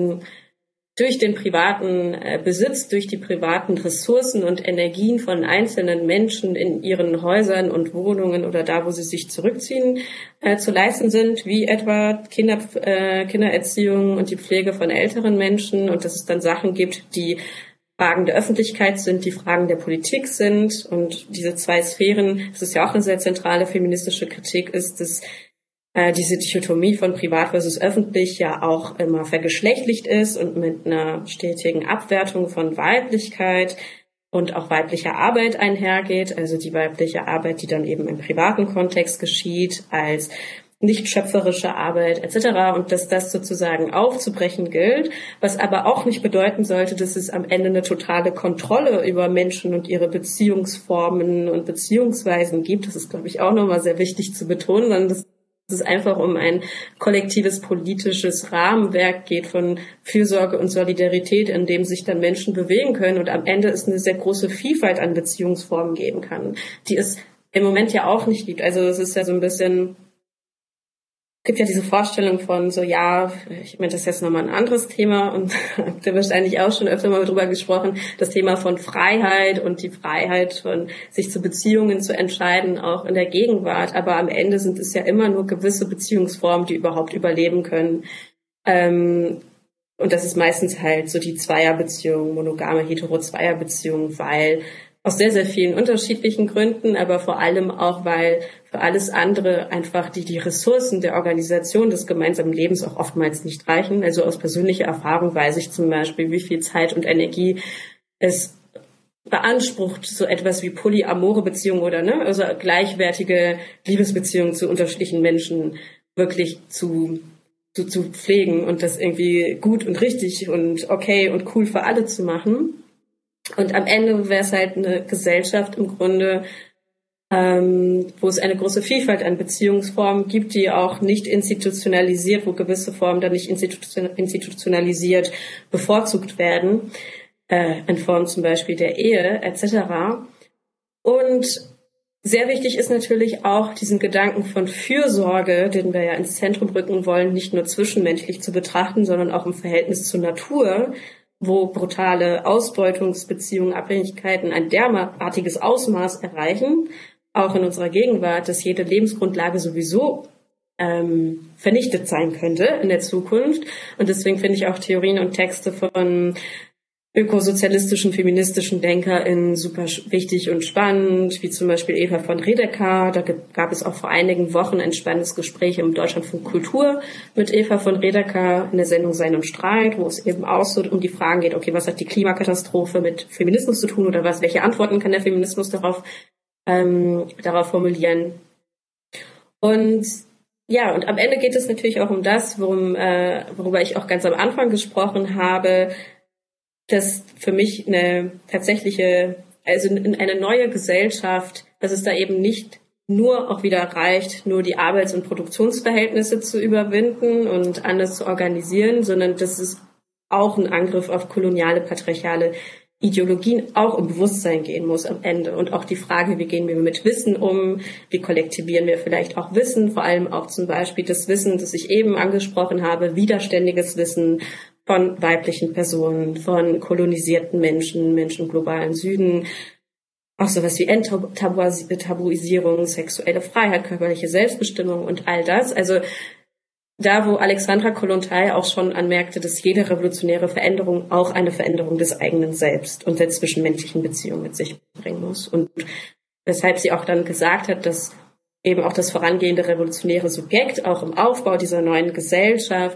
den privaten Besitz, durch die privaten Ressourcen und Energien von einzelnen Menschen in ihren Häusern und Wohnungen oder da, wo sie sich zurückziehen, zu leisten sind, wie etwa Kindererziehung und die Pflege von älteren Menschen, und dass es dann Sachen gibt, die Fragen der Öffentlichkeit sind, die Fragen der Politik sind, und diese zwei Sphären, das ist ja auch eine sehr zentrale feministische Kritik, ist, dass diese Dichotomie von privat versus öffentlich ja auch immer vergeschlechtlicht ist und mit einer stetigen Abwertung von Weiblichkeit und auch weiblicher Arbeit einhergeht, also die weibliche Arbeit, die dann eben im privaten Kontext geschieht, als nicht schöpferische Arbeit etc. und dass das sozusagen aufzubrechen gilt, was aber auch nicht bedeuten sollte, dass es am Ende eine totale Kontrolle über Menschen und ihre Beziehungsformen und Beziehungsweisen gibt. Das ist, glaube ich, auch nochmal sehr wichtig zu betonen, sondern dass es einfach um ein kollektives politisches Rahmenwerk geht von Fürsorge und Solidarität, in dem sich dann Menschen bewegen können und am Ende es eine sehr große Vielfalt an Beziehungsformen geben kann, die es im Moment ja auch nicht gibt. Also es ist ja so ein bisschen, gibt ja diese Vorstellung von so, ja, ich meine, das ist jetzt nochmal ein anderes Thema und habt ihr wahrscheinlich auch schon öfter mal drüber gesprochen, das Thema von Freiheit und die Freiheit von sich zu Beziehungen zu entscheiden, auch in der Gegenwart. Aber am Ende sind es ja immer nur gewisse Beziehungsformen, die überhaupt überleben können. Und das ist meistens halt so die Zweierbeziehung, monogame Hetero-Zweierbeziehung, weil aus sehr, sehr vielen unterschiedlichen Gründen, aber vor allem auch, weil für alles andere einfach die Ressourcen der Organisation des gemeinsamen Lebens auch oftmals nicht reichen. Also aus persönlicher Erfahrung weiß ich zum Beispiel, wie viel Zeit und Energie es beansprucht, so etwas wie polyamore Beziehungen oder also gleichwertige Liebesbeziehungen zu unterschiedlichen Menschen wirklich zu pflegen und das irgendwie gut und richtig und okay und cool für alle zu machen. Und am Ende wäre es halt eine Gesellschaft im Grunde, wo es eine große Vielfalt an Beziehungsformen gibt, die auch nicht institutionalisiert, wo gewisse Formen dann nicht institutionalisiert bevorzugt werden, in Form zum Beispiel der Ehe etc. Und sehr wichtig ist natürlich auch, diesen Gedanken von Fürsorge, den wir ja ins Zentrum rücken wollen, nicht nur zwischenmenschlich zu betrachten, sondern auch im Verhältnis zur Natur, wo brutale Ausbeutungsbeziehungen, Abhängigkeiten ein derartiges Ausmaß erreichen, auch in unserer Gegenwart, dass jede Lebensgrundlage sowieso vernichtet sein könnte in der Zukunft. Und deswegen finde ich auch Theorien und Texte von ökosozialistischen, feministischen DenkerInnen super wichtig und spannend, wie zum Beispiel Eva von Redeker. Da gab es auch vor einigen Wochen ein spannendes Gespräch im Deutschlandfunk Kultur mit Eva von Redeker in der Sendung Sein und Streit, wo es eben auch so um die Fragen geht, okay, was hat die Klimakatastrophe mit Feminismus zu tun oder welche Antworten kann der Feminismus darauf formulieren? Und ja, und am Ende geht es natürlich auch um das, worüber ich auch ganz am Anfang gesprochen habe, dass für mich eine neue Gesellschaft, dass es da eben nicht nur auch wieder reicht, nur die Arbeits- und Produktionsverhältnisse zu überwinden und anders zu organisieren, sondern dass es auch ein Angriff auf koloniale, patriarchale Ideologien auch im Bewusstsein gehen muss am Ende. Und auch die Frage, wie gehen wir mit Wissen um, wie kollektivieren wir vielleicht auch Wissen, vor allem auch zum Beispiel das Wissen, das ich eben angesprochen habe, widerständiges Wissen von weiblichen Personen, von kolonisierten Menschen im globalen Süden, auch sowas wie Enttabuisierung, sexuelle Freiheit, körperliche Selbstbestimmung und all das. Also da, wo Alexandra Kollontai auch schon anmerkte, dass jede revolutionäre Veränderung auch eine Veränderung des eigenen Selbst und der zwischenmenschlichen Beziehung mit sich bringen muss. Und weshalb sie auch dann gesagt hat, dass eben auch das vorangehende revolutionäre Subjekt, auch im Aufbau dieser neuen Gesellschaft.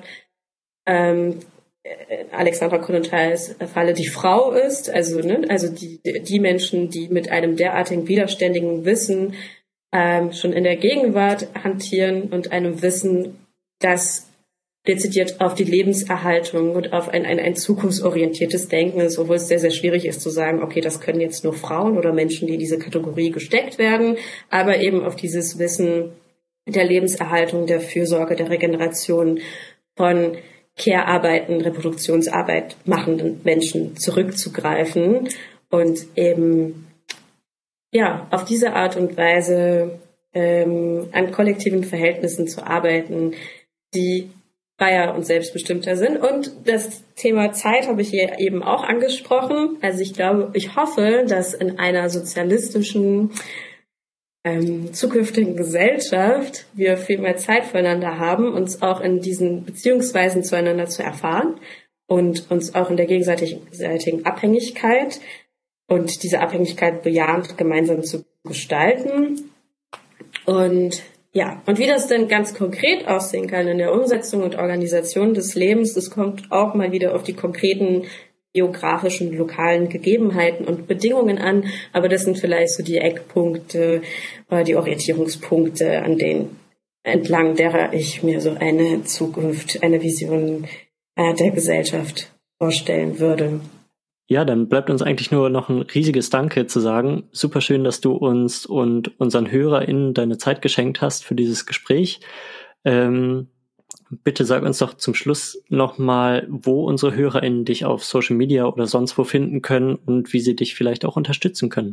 Alexandra Kollontais Falle die Frau ist, also die Menschen, die mit einem derartigen widerständigen Wissen schon in der Gegenwart hantieren und einem Wissen, das dezidiert auf die Lebenserhaltung und auf ein zukunftsorientiertes Denken ist, obwohl es sehr, sehr schwierig ist zu sagen, okay, das können jetzt nur Frauen oder Menschen, die in diese Kategorie gesteckt werden, aber eben auf dieses Wissen der Lebenserhaltung, der Fürsorge, der Regeneration von Care-Arbeiten, Reproduktionsarbeit machenden Menschen zurückzugreifen und eben auf diese Art und Weise an kollektiven Verhältnissen zu arbeiten, die freier und selbstbestimmter sind. Und das Thema Zeit habe ich hier eben auch angesprochen. Also ich hoffe, dass in einer sozialistischen zukünftigen Gesellschaft wir viel mehr Zeit füreinander haben, uns auch in diesen Beziehungsweisen zueinander zu erfahren und uns auch in der gegenseitigen Abhängigkeit und diese Abhängigkeit bejahend gemeinsam zu gestalten. Und wie das denn ganz konkret aussehen kann in der Umsetzung und Organisation des Lebens, das kommt auch mal wieder auf die konkreten geografischen, lokalen Gegebenheiten und Bedingungen an. Aber das sind vielleicht so die Eckpunkte oder die Orientierungspunkte, entlang derer ich mir so eine Zukunft, eine Vision der Gesellschaft vorstellen würde. Ja, dann bleibt uns eigentlich nur noch ein riesiges Danke zu sagen. Super schön, dass du uns und unseren HörerInnen deine Zeit geschenkt hast für dieses Gespräch. Bitte sag uns doch zum Schluss nochmal, wo unsere HörerInnen dich auf Social Media oder sonst wo finden können und wie sie dich vielleicht auch unterstützen können.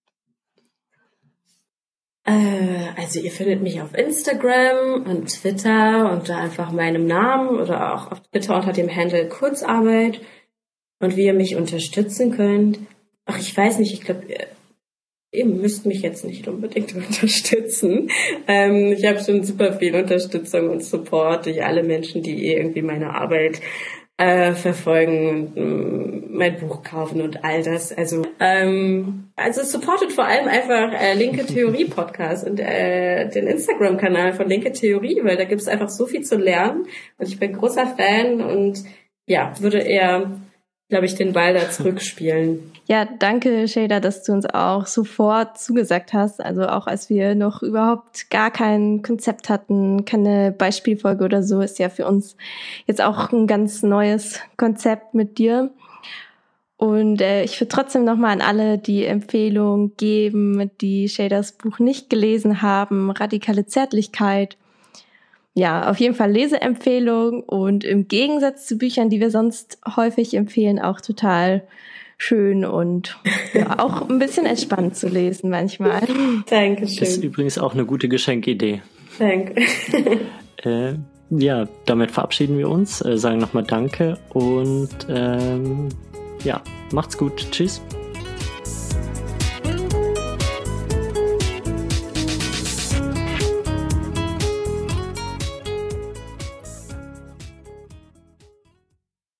Also ihr findet mich auf Instagram und Twitter unter einfach meinem Namen oder auch auf Twitter unter dem Handle Kurzarbeit. Und wie ihr mich unterstützen könnt, ich weiß nicht, ich glaube, ihr müsst mich jetzt nicht unbedingt unterstützen. Ich habe schon super viel Unterstützung und Support durch alle Menschen, die irgendwie meine Arbeit verfolgen und mein Buch kaufen und all das. Also supportet vor allem einfach Linke Theorie Podcast und den Instagram-Kanal von Linke Theorie, weil da gibt es einfach so viel zu lernen. Und ich bin großer Fan und würde eher, glaube ich, den Ball da zurückspielen. Ja, danke, Şeyda, dass du uns auch sofort zugesagt hast. Also auch als wir noch überhaupt gar kein Konzept hatten, keine Beispielfolge oder so, ist ja für uns jetzt auch ein ganz neues Konzept mit dir. Und ich würde trotzdem nochmal an alle die Empfehlung geben, die Şeydas Buch nicht gelesen haben, Radikale Zärtlichkeit. Ja, auf jeden Fall Leseempfehlung und im Gegensatz zu Büchern, die wir sonst häufig empfehlen, auch total schön und auch ein bisschen entspannt zu lesen manchmal. Dankeschön. Das ist übrigens auch eine gute Geschenkidee. Danke. Damit verabschieden wir uns, sagen nochmal Danke und macht's gut. Tschüss.